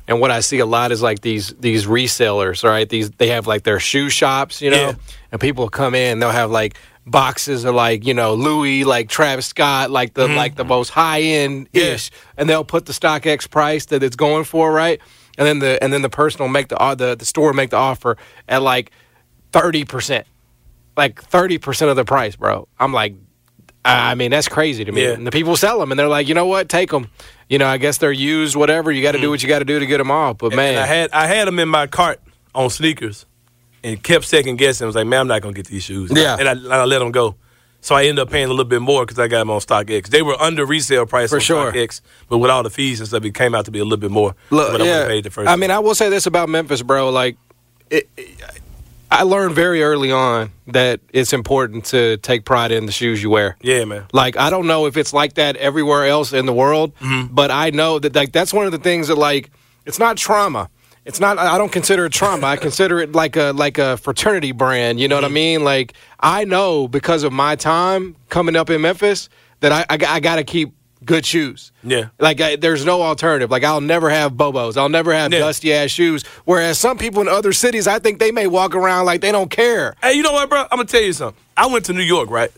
And what I see a lot is like these these resellers, right? These they have like their shoe shops, you know, Yeah. and people come in, they'll have like boxes of like, you know, Louis, like Travis Scott, like the Mhm. like the most high end ish, Yeah. and they'll put the StockX price that it's going for, right? And then the and then the person will make the uh, the the store will make the offer at like thirty percent, like thirty percent of the price, bro. I'm like, I mean, that's crazy to me. Yeah. And the people sell them, and they're like, you know what, take them. You know, I guess they're used, whatever. You got to do what you got to do to get them off. But And- man, and I had I had them in my cart on sneakers, and kept second guessing. I was like, man, I'm not gonna get these shoes. Yeah. and I, and I let them go. So I ended up paying a little bit more because I got them on StockX. They were under resale price For on sure. StockX, but with all the fees and stuff, it came out to be a little bit more Look, than what I would yeah. have paid the first. I mean, I will say this about Memphis, bro. Like, it, it, I learned very early on that it's important to take pride in the shoes you wear. yeah, man. Like, I don't know if it's like that everywhere else in the world, Mm-hmm. but I know that like that's one of the things that like it's not trauma. It's not. I don't consider it trauma. I consider it like a like a fraternity brand. You know what I mean? Like I know because of my time coming up in Memphis that I I, I got to keep good shoes. Yeah. Like I, there's no alternative. Like I'll never have Bobos. I'll never have Yeah. dusty ass shoes. Whereas some people in other cities, I think they may walk around like they don't care. Hey, you know what, bro? I'm gonna tell you something. I went to New York, right?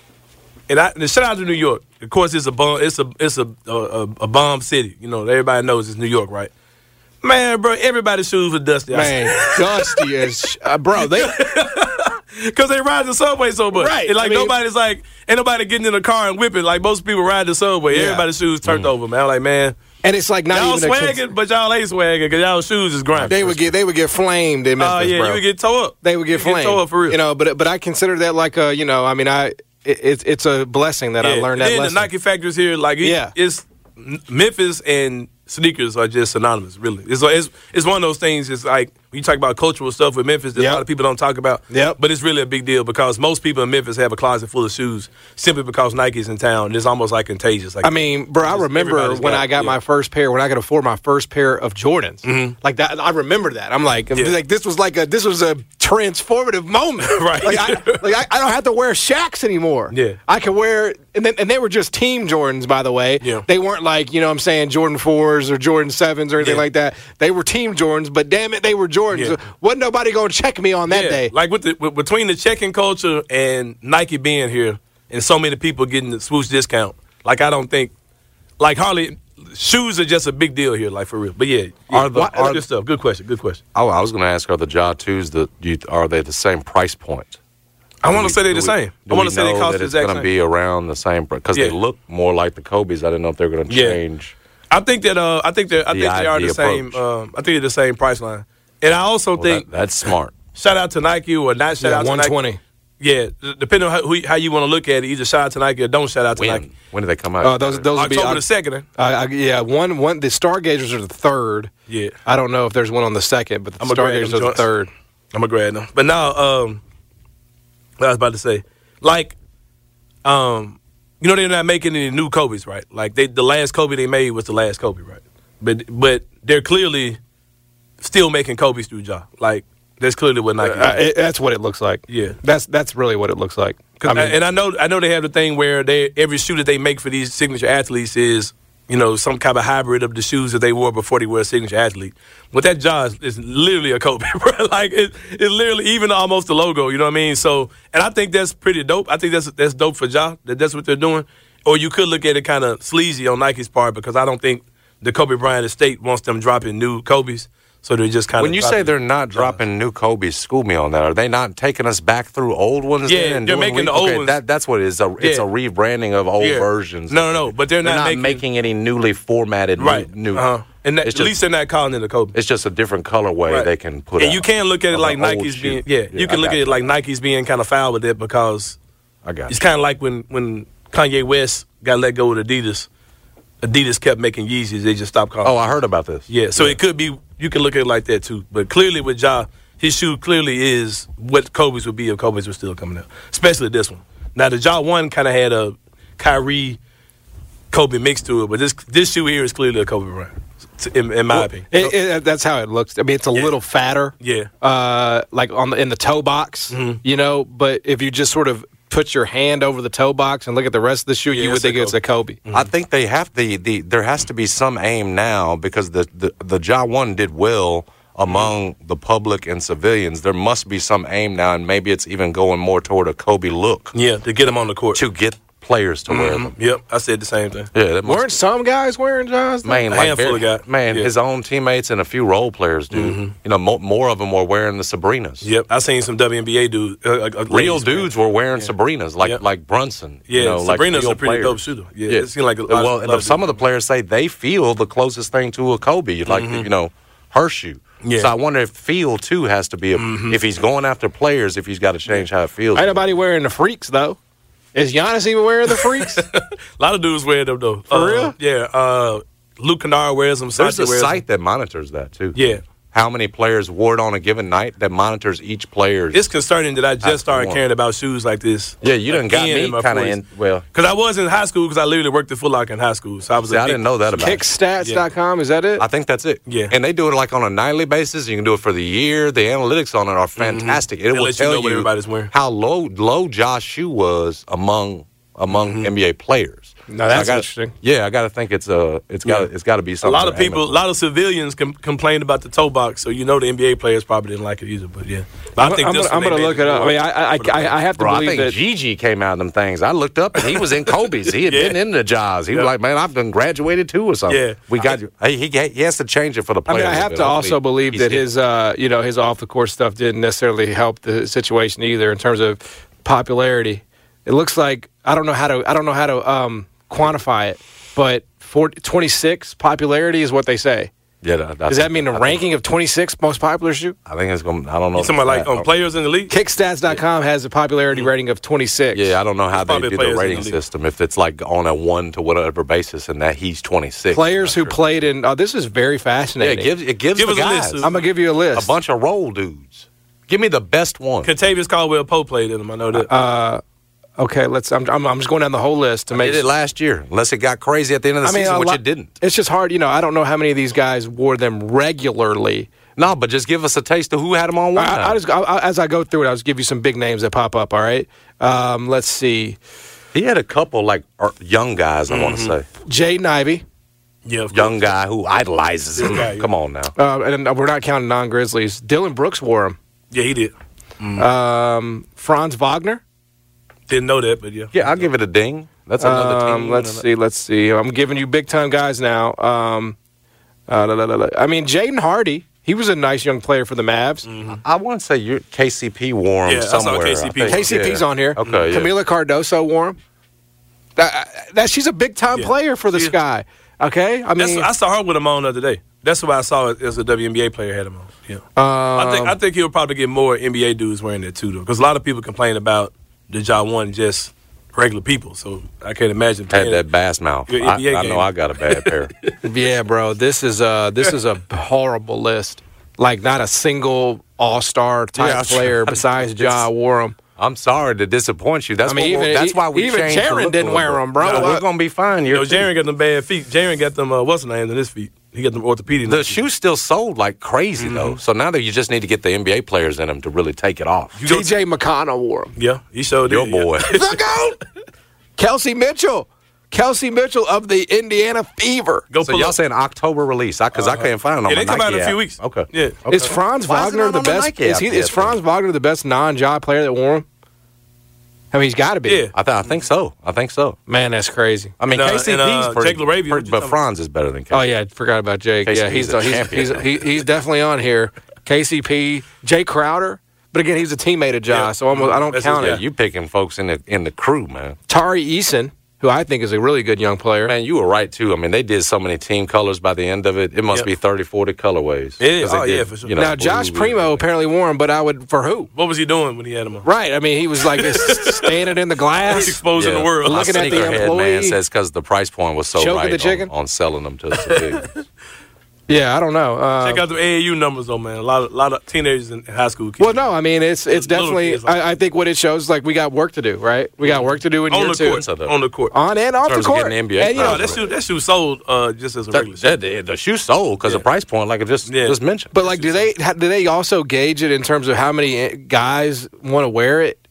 And I and shout out to New York. Of course, it's a bomb. It's a it's a a, a, a bomb city. You know, everybody knows it's New York, right? Man, bro, everybody's shoes were dusty. Man, dusty as sh- uh, bro. They Because they ride the subway so much. Right. And like I mean- nobody's like, ain't nobody getting in the car and whipping. Like most people ride the subway. Yeah. Everybody's shoes turned over, man. I'm like, man, and it's like not y'all even a cons- swagging, but y'all ain't swagging because y'all shoes is grimy. They would get they would get flamed in Oh, Memphis, yeah, bro. you would get towed up. They would get You flamed. towed up for real. You know, but but I consider that like a you know, I mean, I it, it's it's a blessing that I Yeah. learned And that then lesson. the Nike factories here, like, it- Yeah. it's Memphis and sneakers are just synonymous, really. It's, it's it's one of those things. It's like when you talk about cultural stuff with Memphis that Yep. a lot of people don't talk about. Yep. But it's really a big deal because most people in Memphis have a closet full of shoes simply because Nike's in town. It's almost like contagious. Like I mean, bro, I just remember everybody's when got- I got yeah. my first pair, when I could afford my first pair of Jordans. Mhm. Like that, I remember that. I'm like, Yeah. like this was like a this was a transformative moment. Right. Like I, like I, I don't have to wear Shaqs anymore. Yeah. I can wear, and then and they were just team Jordans, by the way. Yeah. They weren't like you know what I'm saying Jordan fours or Jordan sevens or anything Yeah. like that. They were team Jordans, but damn it, they were Jordans. Yeah. Wasn't nobody gonna check me on that Yeah, day. Like with the with, between the checking culture and Nike being here, and so many people getting the swoosh discount. Like I don't think, like hardly shoes are just a big deal here. Like for real. But yeah, yeah Are the- that's are- good stuff. Good question. Good question. Oh, I was going to ask, are the Ja twos, the, you, are they the same price point? I want Do to say we- they're the do we- same. do I want we to say they know cost that the it's exact going to same. be around the same because they Yeah. look more like the Kobe's. I didn't know if they were going to Yeah. change. I think that uh, I think that I The think they are idea the same. approach. Um, I think they're the same price line. And I also Well, think that, that's smart. shout out to Nike or not shout Yeah, out to one Nike. twenty. Yeah, d- depending on how, who, how you want to look at it, either shout out to Nike or don't shout out to When? Nike. When did they come out? Uh, those those would be October I- the second. eh? I, I, yeah, one one the Stargazers are the third. Yeah, I don't know if there's one on the second, but the I'm a grab Stargazers them are the joints. third. I'm gonna grab them. But now, um, what I was about to say, like, um, you know, they're not making any new Kobe's, right? Like, they the last Kobe they made was the last Kobe, right? But but they're clearly still making Kobe's through Ja. Like, that's clearly what Nike. Uh, it, that's what it looks like. Yeah. that's that's really what it looks like. 'Cause I mean, I- and I know I know they have the thing where they every shoe that they make for these signature athletes is, you know, some kind of hybrid of the shoes that they wore before they were a signature athlete. But that Ja is, is literally a Kobe, bro. Like it, it's literally even almost the logo. You know what I mean? So, and I think that's pretty dope. I think that's that's dope for Ja that that's what they're doing. Or you could look at it kind of sleazy on Nike's part because I don't think the Kobe Bryant estate wants them dropping new Kobe's. So they're just kind of When you say they're not dropping new Kobe's, school me on that. Are they not taking us back through old ones? Yeah, then and they're doing making re- the old okay, ones. That, that's what it is. A, It's Yeah. a rebranding of old Yeah. versions. No, no, no. But they're They're not, not making, making any newly formatted right. new. new uh-huh. And that, it's at just- least they're not calling it a Kobe. It's just a different colorway Right. they can put And out. you can look at it of like an old Nike's shoe. being yeah, you I can look got at you. it like Nike's being kind of foul with it because I got it's you. kind of like when when Kanye West got let go with Adidas. Adidas kept making Yeezys, they just stopped calling. Oh, them. I heard about this. Yeah, so it could be you can look at it like that too. But clearly with Ja, his shoe clearly is what Kobe's would be if Kobe's were still coming out, especially this one. Now the Ja one kind of had a Kyrie Kobe mix to it, but this this shoe here is clearly a Kobe Bryant, in, in my well, opinion. it, it, that's how it looks. I mean, it's a Yeah. little fatter. Yeah. Uh, like on the in the toe box, Mhm. you know. But if you just sort of put your hand over the toe box and look at the rest of the shoe, Yeah, you would it's a think it's a Kobe. Mm-hmm. I think they have the, the there has to be some aim now because the the, the Ja one did well among the public and civilians. There must be some aim now, and maybe it's even going more toward a Kobe look. Yeah, to get him on the court. To get players to mm-hmm. wear them. Yep, I said the same thing. Yeah, that must Weren't some guys wearing Ja's? Man, a like handful very, of guys. Man, yeah. his own teammates and a few role players, dude. Mm-hmm. You know, mo- more of them were wearing the Sabrinas. Yep, I seen some W N B A dudes. Uh, uh, Real dudes were wearing yeah. Sabrinas, like yep. like Brunson. Yeah, you know, Sabrina's like a pretty players. dope shooter. Yeah, yeah. it seemed like a lot, well, lot of some dudes. of the players say they feel the closest thing to a Kobe, like mm-hmm. you know, her shoe. Yeah. So I wonder if feel too has to be a, mm-hmm. if he's going after players, if he's got to change how it feels. Ain't nobody wearing the freaks though. Is Giannis even wearing the freaks? A lot of dudes wear them though. For uh, real? Yeah. Uh, Luke Kennard wears them. There's Santi a wears site them. that monitors that too. Yeah. How many players wore it on a given night that monitors each player's. It's concerning that I just started one. caring about shoes like this. Yeah, you done got me kind of in. Well, because I was in high school because I literally worked at Foot Locker in high school. So I was. See, a I big, didn't know that about Kickstats dot com, is that it? I think that's it. Yeah. And they do it like on a nightly basis. You can do it for the year. The analytics on it are fantastic. Mm-hmm. It They will let you tell know you, what everybody's wearing. how low low Josh Shoe was among among Mm-hmm. N B A players. No, that's I gotta, interesting. Yeah, I got to think it's uh it's got Yeah. it's got to be A something. lot of to aim people, a lot of civilians com- complained about the toe box, so you know the N B A players probably didn't like it either. But yeah, but I'm, I think I'm this gonna, I'm one they gonna look made it up. I more mean, I I, for the I, I have to Bro, I believe think that. Gigi came out of them things. I looked up and he was in Kobe's. He had Yeah. been in the Jaws. He was Yeah. like, man, I've done graduated too or something. Yeah. We got you. He, he he has to change it for the I players. mean, I have but to hopefully also believe he's that hit. his, uh, you know, his off the court stuff didn't necessarily help the situation either in terms of popularity. It looks like I don't know how to I don't know how to um, quantify it, but for twenty-six popularity is what they say. Yeah, that, Does that mean the ranking of twenty-six most popular shoe? I think it's going. I don't know. You talking about like on players in the league? Kickstats dot com has a popularity rating of twenty-six. Yeah, I don't know how It's they probably do players the in rating the league. system. If it's like on a one to whatever basis, and that he's twenty-six. Players who played in. Oh, this is very Yeah, fascinating. it gives it gives Give the us a guys list. I'm gonna give you a list. a bunch of role dudes. Give me the best one. Contavious Caldwell Pope played in them. I know that. Uh, okay, let's. I'm, I'm. I'm just going down the whole list to I make. did it last year, unless it got crazy at the end of the I mean, season, a which lot- it didn't. It's just hard, you know. I don't know how many of these guys wore them regularly. No, but just give us a taste of who had them on one I, time. I just, I, I, as I go through it, I'll just give you some big names that pop up. All right. Um, let's see. he had a couple like er, young guys. I want to Mm-hmm. say Jaden Ivey. yeah, of young guy who idolizes him. Yeah, yeah. Come on now. Uh, and we're not counting non-Grizzlies. Dylan Brooks wore them. yeah, he did. Um, Franz Wagner. Didn't know that, but yeah. Yeah, I'll give it a ding. That's another Um, team. let's see. Let's see. I'm giving you big time guys now. Um, uh, la, la, la, la. I mean, Jaden Hardy. He was a nice young player for the Mavs. I want to say your K C P wore him Yeah, I saw somewhere. K C P. I think. K C P's Yeah. on here. Okay, yeah. Camila Cardoso wore him. That, that she's a big time Yeah. player for the Yeah. Sky. Okay, I That's, mean, I saw her with him on the other day. That's why I saw it as a W N B A player had him on. Yeah, um, I think I think he'll probably get more N B A dudes wearing that too, though, because a lot of people complain about the Ja one just regular people. So I can't imagine Had playing that bass mouth. Your I, N B A I game. know I got a bad pair. yeah, bro. This is a this is a horrible list. Like not a single All Star type Yeah, player I- besides Ja wore them. I'm sorry to disappoint you. That's I mean, what we're- even- that's why we even changed the Jaren look didn't a wear little 'em, bit. bro. No, What? we're gonna be fine. You You're know, Jaren got them bad feet. Jaren got them, uh, what's the name in his feet? He got them orthopedic. The shoes still sold like crazy though. So now that you just need to get the N B A players in them to really take it off. You go- T J McConnell wore them. Yeah, he showed Your it, yeah. boy. Look out! Kelsey Mitchell. Kelsey Mitchell of the Indiana Fever. Go So pull y'all up. saying October release? Because I can't find it on Yeah, my they come Nike out in a few app. weeks. Okay. Yeah. Okay. Is Franz Why is it Wagner not the on the best? Nike Is, app he, yet, is Franz then? Wagner the best non-Ja player that wore him? I mean, he's got to be. Yeah. I, th- I think so. I think so. Man, that's crazy. I mean, And, uh, K C P's and, uh, pretty, Jake LaRavia, pretty- what you but talking Franz is better than K C P. Oh yeah, I forgot about Jake. K C P Yeah, he's is a he's, champion. he's, he, he's definitely on here. K C P, Jay Crowder, but again, he's a teammate of Ja, Yeah. so almost, I don't That's count his- it. Yeah, you picking folks in the in the crew, man. Tari Eason, who I think is a really good young player. Man, you were right too. I mean, they did so many team colors by the end of it. It must Yep. be thirty, forty colorways. It is. 'Cause they Oh, did, yeah, for sure. you know, now, Josh blue, Primo red. apparently wore him, but I would for who? What was he doing when he had them on? Right. I mean, he was like just standing in the glass. Exposing the world. Looking My at the sneakerhead employee. man says because the price point was so Choking right the chicken? on, on selling them to the civilians. Yeah, I don't know. Uh, Check out the A A U numbers though, man. A lot of lot of teenagers in high school. Kids. well, no, I mean it's it's Little definitely. kids like- I, I think what it shows is like we got work to do, right? We got work to do in on year the two, court. On the court. on and off the terms of court. getting the N B A and, you know, No, that shoe that shoe sold uh, just as a regular shoe. That, that, the shoe sold because the price point, like I just Yeah. just mentioned. but like, do they ha- do they also gauge it in terms of how many guys want to wear it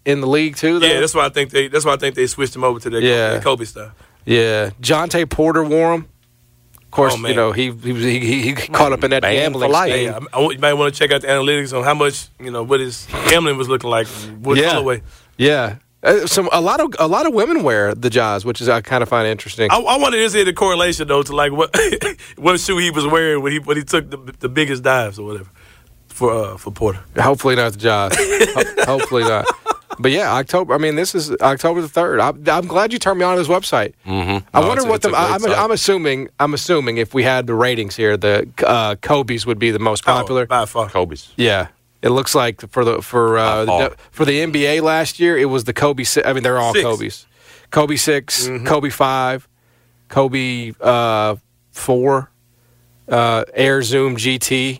in the league too. Though? Yeah, that's why I think they. That's why I think they switched him over to their Yeah. Kobe, Kobe style. Yeah, Jonte Porter wore him. Of course, Oh, man. you know he he was he, he, he caught up in that Banned gambling for life. scheme. Hey, I, I, you might want to check out the analytics on how much you know what his gambling was looking like, what Yeah. colorway. Yeah, uh, some a lot of a lot of women wear the Jazz, which is I kind of find interesting. I, I wonder is there the correlation though to like what what shoe he was wearing when he when he took the, the biggest dives or whatever for uh, for Porter. Hopefully not the Jazz. Ho- hopefully not. But yeah, October. I mean, this is October the third. I'm, I'm glad you turned me on to this website. Mm-hmm. I No, wonder it's a- what it's a the. great I'm, site. I'm assuming. I'm assuming if we had the ratings here, the uh, Kobe's would be the most popular. Oh, by far. Kobe's. Yeah, it looks like for the for uh, By far. the, for the N B A last year, it was the Kobe. si- I mean, they're all Six. Kobe's. Kobe 6 Mhm. Kobe five, Kobe uh, four, uh, Air Zoom G T.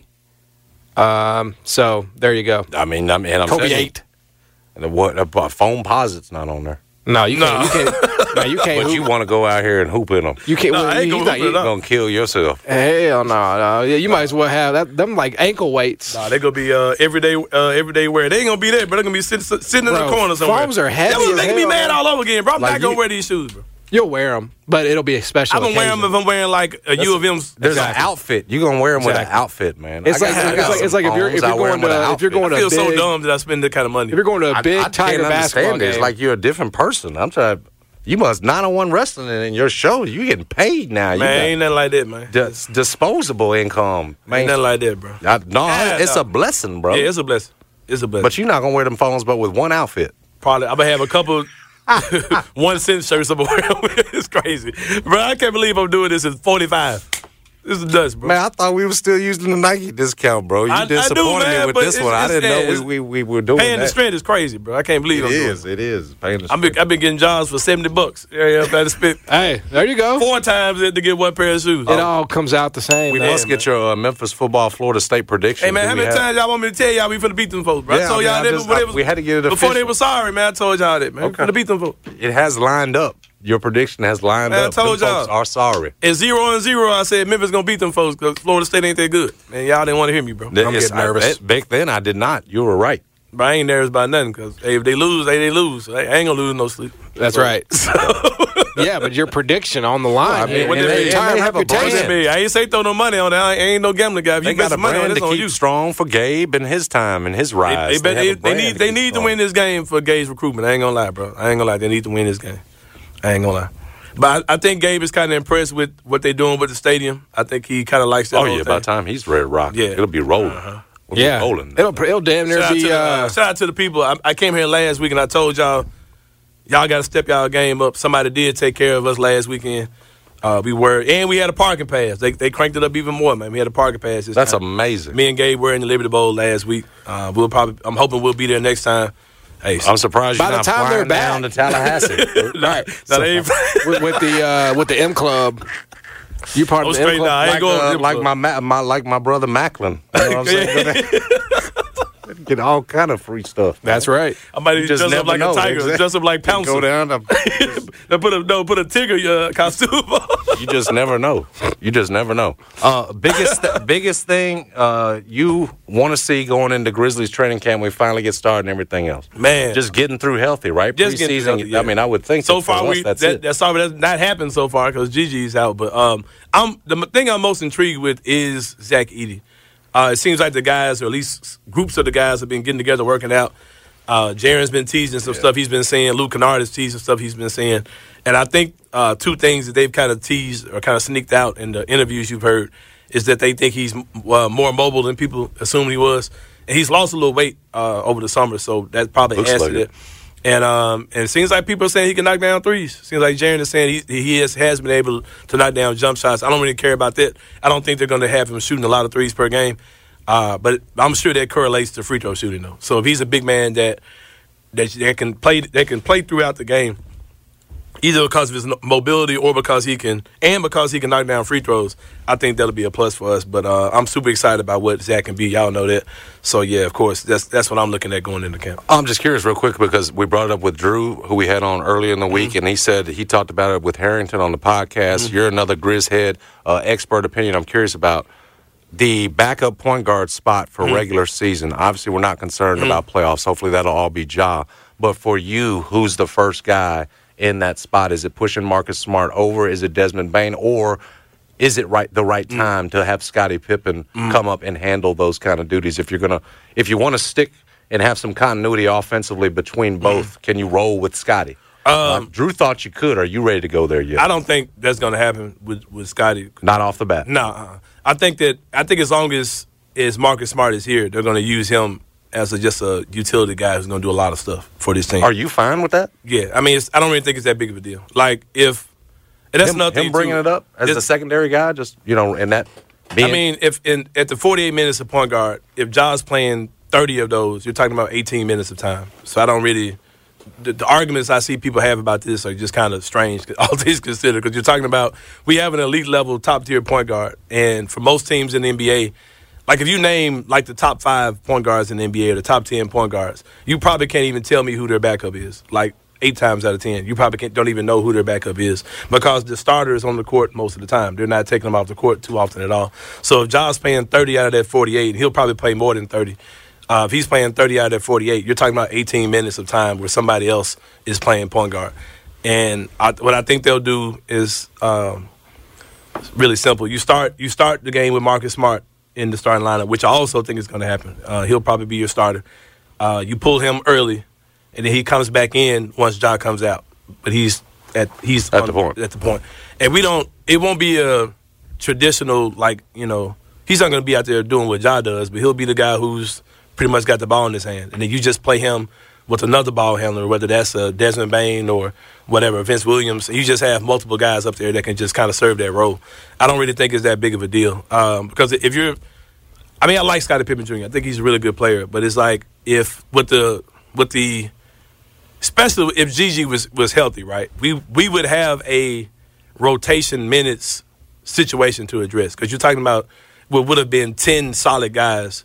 Um, so there you go. I mean, I mean, and I'm Kobe saying- eight. And what? Uh, foam posit's not on there. No, you can't. You can't. No, you can't. But you hoop. want to go out here and hoop in them. You can't. No, I ain't you, gonna you, hoop you, it up. You're gonna kill yourself. Hell no, no. Yeah, you might as well have that. Them like ankle weights. Nah, they gonna be uh, everyday uh, everyday wear. They ain't gonna be there, but they're gonna be sitting sitting in Bro, the corner somewhere. foams are heavy That was as making me hell, mad man. all over again, bro. I'm Like not gonna you- wear these shoes, bro. You'll wear them, but it'll be a special. I'm gonna wear them occasion. if I'm wearing like a U of M's. There's Exactly. an outfit. You're gonna wear them with an Exactly. outfit, man. It's I like- got- I it's got like- it's some like if you're- if foams, you're I wear going 'em with to- an if you're outfit. going I to feel so big- dumb that I spend that kind of money. If you're going to a I- big I Tiger can't basketball understand it. It's game, like you're a different person. I'm trying. You must nine oh one wrestling and in your show. You getting paid now. You man, got ain't nothing like that, man. dis- disposable income, man. Ain't nothing like that, bro. I- no, Yeah, it's no. a blessing, bro. Yeah, it's a blessing. It's a blessing. But you're not gonna wear them phones, but with one outfit. Probably, I'm gonna have a couple one cent shirts I'm gonna wear. It's crazy, bro. I can't believe I'm doing this at forty-five. This is nuts, bro. Man, I thought we were still using the Nike discount, bro. You I- I do, disappointed man, me with but this it's- one. I it's- didn't know it's- we, we, we were doing Paying that. the strength is crazy, bro. I can't believe It I'm doing is. It is. Paying the I've been, I've been getting jobs for seventy bucks. Yeah, yeah, I've had to spend hey, there you go. four times to get one pair of shoes. It all comes out the same. We man. must get your uh, Memphis football Florida State prediction. Hey man, Do how we many have- times y'all want me to tell y'all we finna beat them folks, bro? Yeah, I told I mean, y'all I that just- before I- they was, we had to get it before they official. were sorry, man. I told y'all that, man. Okay. We finna beat them folks. It has lined up. Your prediction has lined Man, I up. told Them y'all. folks are sorry. At zero and zero, I said Memphis gonna beat them folks because Florida State ain't that good. Man, y'all didn't want to hear me, bro. I'm getting nervous. back then, I did not. You were right. But I ain't nervous about nothing because hey, if they lose, they they lose. So, hey, I ain't gonna lose no sleep. That's right. Yeah, but your prediction on the line. I mean, and what their they- and entire they have a What reputation. that be? I ain't say throw no money on that. I ain't no gambling guy. If They you bet got a some money on brand it, to that's on keep you. strong for Gabe and his time and his They, rise. they, bet- have they, a they brand need to they keep need to strong. win this game for Gabe's recruitment. I ain't gonna lie, bro. I ain't gonna lie. They need to win this game. I ain't gonna lie. But I, I think Gabe is kind of impressed with what they're doing with the stadium. I think he kind of likes that. Oh whole yeah, thing. by the time he's ready to rock, Yeah. it'll be rolling. Uh-huh. We'll be Yeah, rolling. it'll it'll damn near Shout out, be. to the, uh, Uh, shout out to the people. I, I came here last week and I told y'all, y'all got to step y'all game up. Somebody did take care of us last weekend. Uh, we were, and we had a parking pass. They they cranked it up even more, man. We had a parking pass. This That's time. amazing. Me and Gabe were in the Liberty Bowl last week. Uh, we'll probably. I'm hoping we'll be there next time. Hey, I'm surprised By you're the not time they're flying down to back. Tallahassee. right. now they ain't, with, with the uh, with the M Club. You part I'm of the M straight Club. now. I ain't like, going uh, to like my, ma- my like my brother Macklin. You know what I'm saying? Get all kind of free stuff. man. That's right. I might You dress just up never like know. a tiger, Exactly. dress up like Go Pouncer. down. To, Now put a no, put a Tigger uh, costume on. you just never know. You just never know. Uh, biggest biggest thing uh, you want to see going into Grizzlies training camp? We finally get started and everything else. Man, Just getting through healthy, right? Just getting Preseason. through healthy, yeah. I mean, I would think so that for far us, we that's that, it. that's sorry that's not happened so far because Gigi's out. But um, I'm the m- thing I'm most intrigued with is Zach Edey. Uh, it seems like the guys, or at least groups of the guys, have been getting together, working out. Uh, Jaren's been teasing some stuff he's been saying. Luke Kennard is teasing stuff he's been saying. And I think uh, two things that they've kind of teased or kind of sneaked out in the interviews you've heard is that they think he's uh, more mobile than people assumed he was. And he's lost a little weight uh, over the summer, so that probably Looks adds like to it. it. And um, and it seems like people are saying he can knock down threes. Seems like Jaren is saying he he has, has been able to knock down jump shots. I don't really care about that. I don't think they're going to have him shooting a lot of threes per game. Uh, but I'm sure that correlates to free throw shooting though. So if he's a big man that that, that can play that can play throughout the game, either because of his mobility or because he can and because he can knock down free throws, I think that'll be a plus for us. But uh, I'm super excited about what Zach can be. Y'all know that. So yeah, of course, that's that's what I'm looking at going into camp. I'm just curious, real quick, because we brought it up with Drew, who we had on earlier in the week, Mm-hmm. and he said he talked about it with Harrington on the podcast. Mm-hmm. You're another Grizz head, uh, expert opinion. I'm curious about the backup point guard spot for Mm-hmm. regular season. Obviously, we're not concerned Mm-hmm. about playoffs. Hopefully, that'll all be Ja. But for you, who's the first guy in that spot? Is it pushing Marcus Smart over? Is it Desmond Bane? Or is it right the right time mm. to have Scottie Pippen mm. come up and handle those kind of duties? If you're gonna, if you want to stick and have some continuity offensively between both, mm. can you roll with Scottie? Um, uh, Drew thought you could. Are you ready to go there yet? I don't think that's going to happen with with Scottie. Not off the bat. No, uh, I think that I think as long as as Marcus Smart is here, they're going to use him as a, just a utility guy who's going to do a lot of stuff for this team. Are you fine with that? Yeah, I mean, it's, I don't really think it's that big of a deal. Like if and that's him, nothing. Him bringing too, it up as a secondary guy, just you know, in that. Being, I mean, if in at the forty-eight minutes of point guard, if Ja's playing thirty of those, you're talking about eighteen minutes of time. So I don't really. The, the arguments I see people have about this are just kind of strange, all things considered, because you're talking about we have an elite level, top tier point guard, and for most teams in the N B A, like if you name like the top five point guards in the N B A or the top ten point guards, you probably can't even tell me who their backup is. Like eight times out of ten, you probably can't, don't even know who their backup is because the starter is on the court most of the time. They're not taking them off the court too often at all. So if Ja's playing thirty out of that forty-eight, he'll probably play more than thirty. Uh, if he's playing thirty out of that forty-eight, you're talking about eighteen minutes of time where somebody else is playing point guard. And I, what I think they'll do is um, really simple. You start you start the game with Marcus Smart in the starting lineup, which I also think is going to happen. Uh, he'll probably be your starter. Uh, you pull him early, and then he comes back in once Ja comes out. But he's at he's at the point. At the point, and we don't. It won't be a traditional like you know. He's not going to be out there doing what Ja does, but he'll be the guy who's pretty much got the ball in his hand. And then you just play him with another ball handler, whether that's uh, Desmond Bane or whatever, Vince Williams. You just have multiple guys up there that can just kind of serve that role. I don't really think it's that big of a deal. Um, because if you're – I mean, I like Scottie Pippen Junior I think he's a really good player. But it's like if with the – with the especially if Gigi was, was healthy, right, we, we would have a rotation minutes situation to address. Because you're talking about what would have been ten solid guys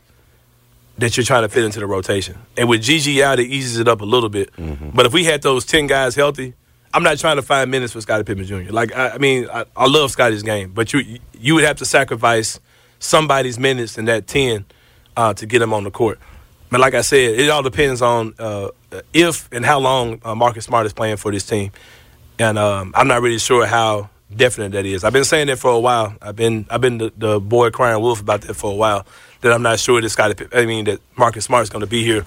that you're trying to fit into the rotation. And with Gigi out, it eases it up a little bit. Mm-hmm. But if we had those ten guys healthy, I'm not trying to find minutes for Scottie Pippen Junior Like, I, I mean, I, I love Scottie's game, but you you would have to sacrifice somebody's minutes in that ten uh, to get him on the court. But like I said, it all depends on uh, if and how long uh, Marcus Smart is playing for this team. And um, I'm not really sure how definite that is. I've been saying that for a while. I've been I've been the, the boy crying wolf about that for a while. That I'm not sure that Scottie, I mean that Marcus Smart is going to be here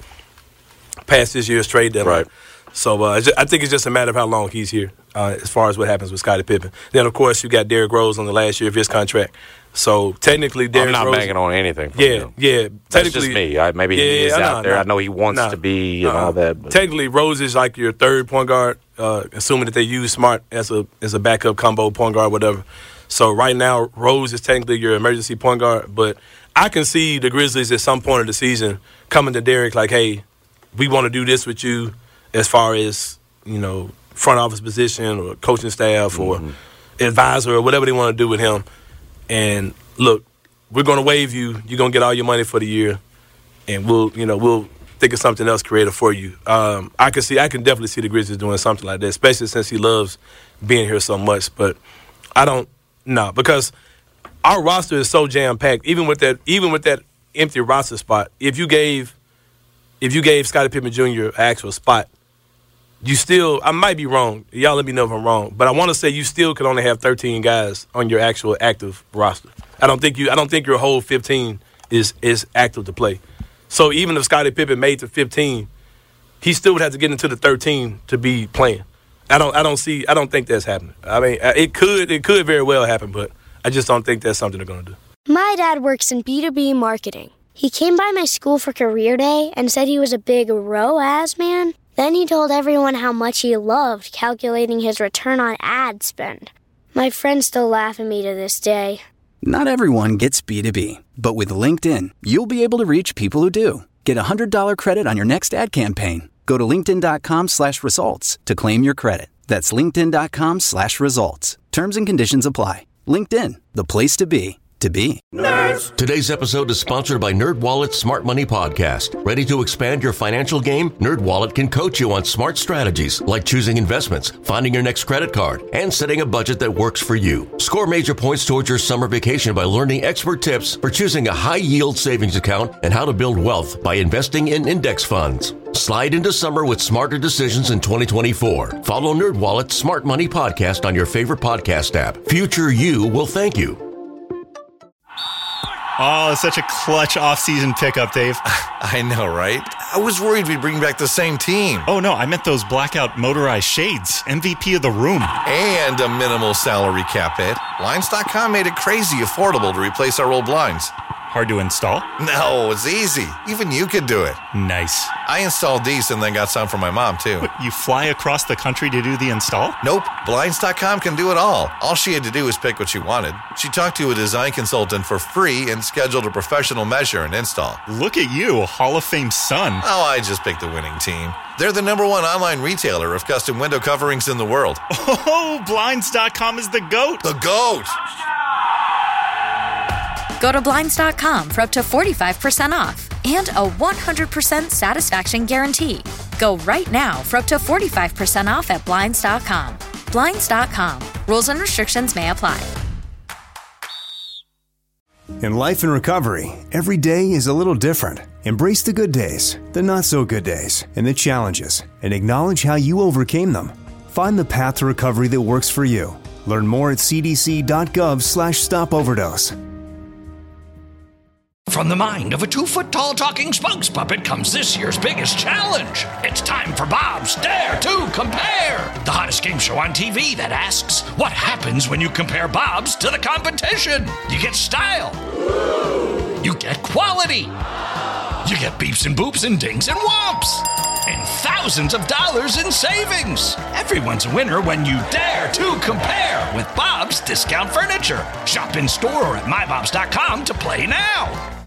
past this year's trade deadline. Right. So uh, I think it's just a matter of how long he's here uh, as far as what happens with Scottie Pippen. Then of course you got Derrick Rose on the last year of his contract. So technically, Derrick I'm not Rose, banking on anything. From yeah, him. yeah. That's just me. I, maybe yeah, he is yeah, out no, there. no, I know he wants no, to be and uh, all that. But. Technically, Rose is like your third point guard, uh, assuming that they use Smart as a as a backup combo point guard, whatever. So right now, Rose is technically your emergency point guard, but I can see the Grizzlies at some point of the season coming to Derrick like, hey, we want to do this with you as far as, you know, front office position or coaching staff mm-hmm. or advisor or whatever they want to do with him. And look, we're going to waive you. You're going to get all your money for the year, and we'll, you know, we'll think of something else creative for you. Um, I can see, I can definitely see the Grizzlies doing something like that, especially since he loves being here so much. But I don't, no, because our roster is so jam packed. Even with that, even with that empty roster spot, if you gave, if you gave Scottie Pippen Junior an actual spot, you still, I might be wrong. Y'all let me know if I'm wrong, but I want to say you still could only have thirteen guys on your actual active roster. I don't think you, I don't think your whole fifteen is is active to play. So even if Scottie Pippen made to fifteen, he still would have to get into the thirteen to be playing. I don't, I don't see, I don't think that's happening. I mean, it could, it could very well happen, but I just don't think that's something they're going to do. My dad works in B two B marketing. He came by my school for career day and said he was a big R O A S man. Then he told everyone how much he loved calculating his return on ad spend. My friends still laugh at me to this day. Not everyone gets B two B, but with LinkedIn, you'll be able to reach people who do. Get a one hundred dollars credit on your next ad campaign. Go to linkedin.com slash results to claim your credit. That's linkedin.com slash results. Terms and conditions apply. LinkedIn, the place to be, to be. Nerds! Today's episode is sponsored by NerdWallet's Smart Money Podcast. Ready to expand your financial game? NerdWallet can coach you on smart strategies like choosing investments, finding your next credit card, and setting a budget that works for you. Score major points towards your summer vacation by learning expert tips for choosing a high-yield savings account and how to build wealth by investing in index funds. Slide into summer with smarter decisions in twenty twenty-four. Follow NerdWallet's Smart Money Podcast on your favorite podcast app. Future you will thank you. Oh, it's such a clutch off-season pickup, Dave. I know, right? I was worried we'd bring back the same team. Oh, no, I meant those blackout motorized shades. M V P of the room. And a minimal salary cap hit. Blinds dot com made it crazy affordable to replace our old blinds. Hard to install? No, it's easy. Even you could do it. Nice. I installed these and then got some for my mom, too. What, you fly across the country to do the install? Nope. Blinds dot com can do it all. All she had to do was pick what she wanted. She talked to a design consultant for free and scheduled a professional measure and install. Look at you, Hall of Fame son. Oh, I just picked the winning team. They're the number one online retailer of custom window coverings in the world. Oh, Blinds dot com is the GOAT. The GOAT! Go to Blinds dot com for up to forty-five percent off and a one hundred percent satisfaction guarantee. Go right now for up to forty-five percent off at Blinds dot com. Blinds dot com. Rules and restrictions may apply. In life and recovery, every day is a little different. Embrace the good days, the not-so-good days, and the challenges, and acknowledge how you overcame them. Find the path to recovery that works for you. Learn more at c d c dot gov slash stop overdose. From the mind of a two-foot-tall talking spokes puppet comes this year's biggest challenge. It's time for Bob's Dare to Compare, the hottest game show on T V that asks, what happens when you compare Bob's to the competition? You get style. You get quality. You get beeps and boops and dings and whomps. And thousands of dollars in savings. Everyone's a winner when you dare to compare with Bob's Discount Furniture. Shop in store or at my bobs dot com to play now.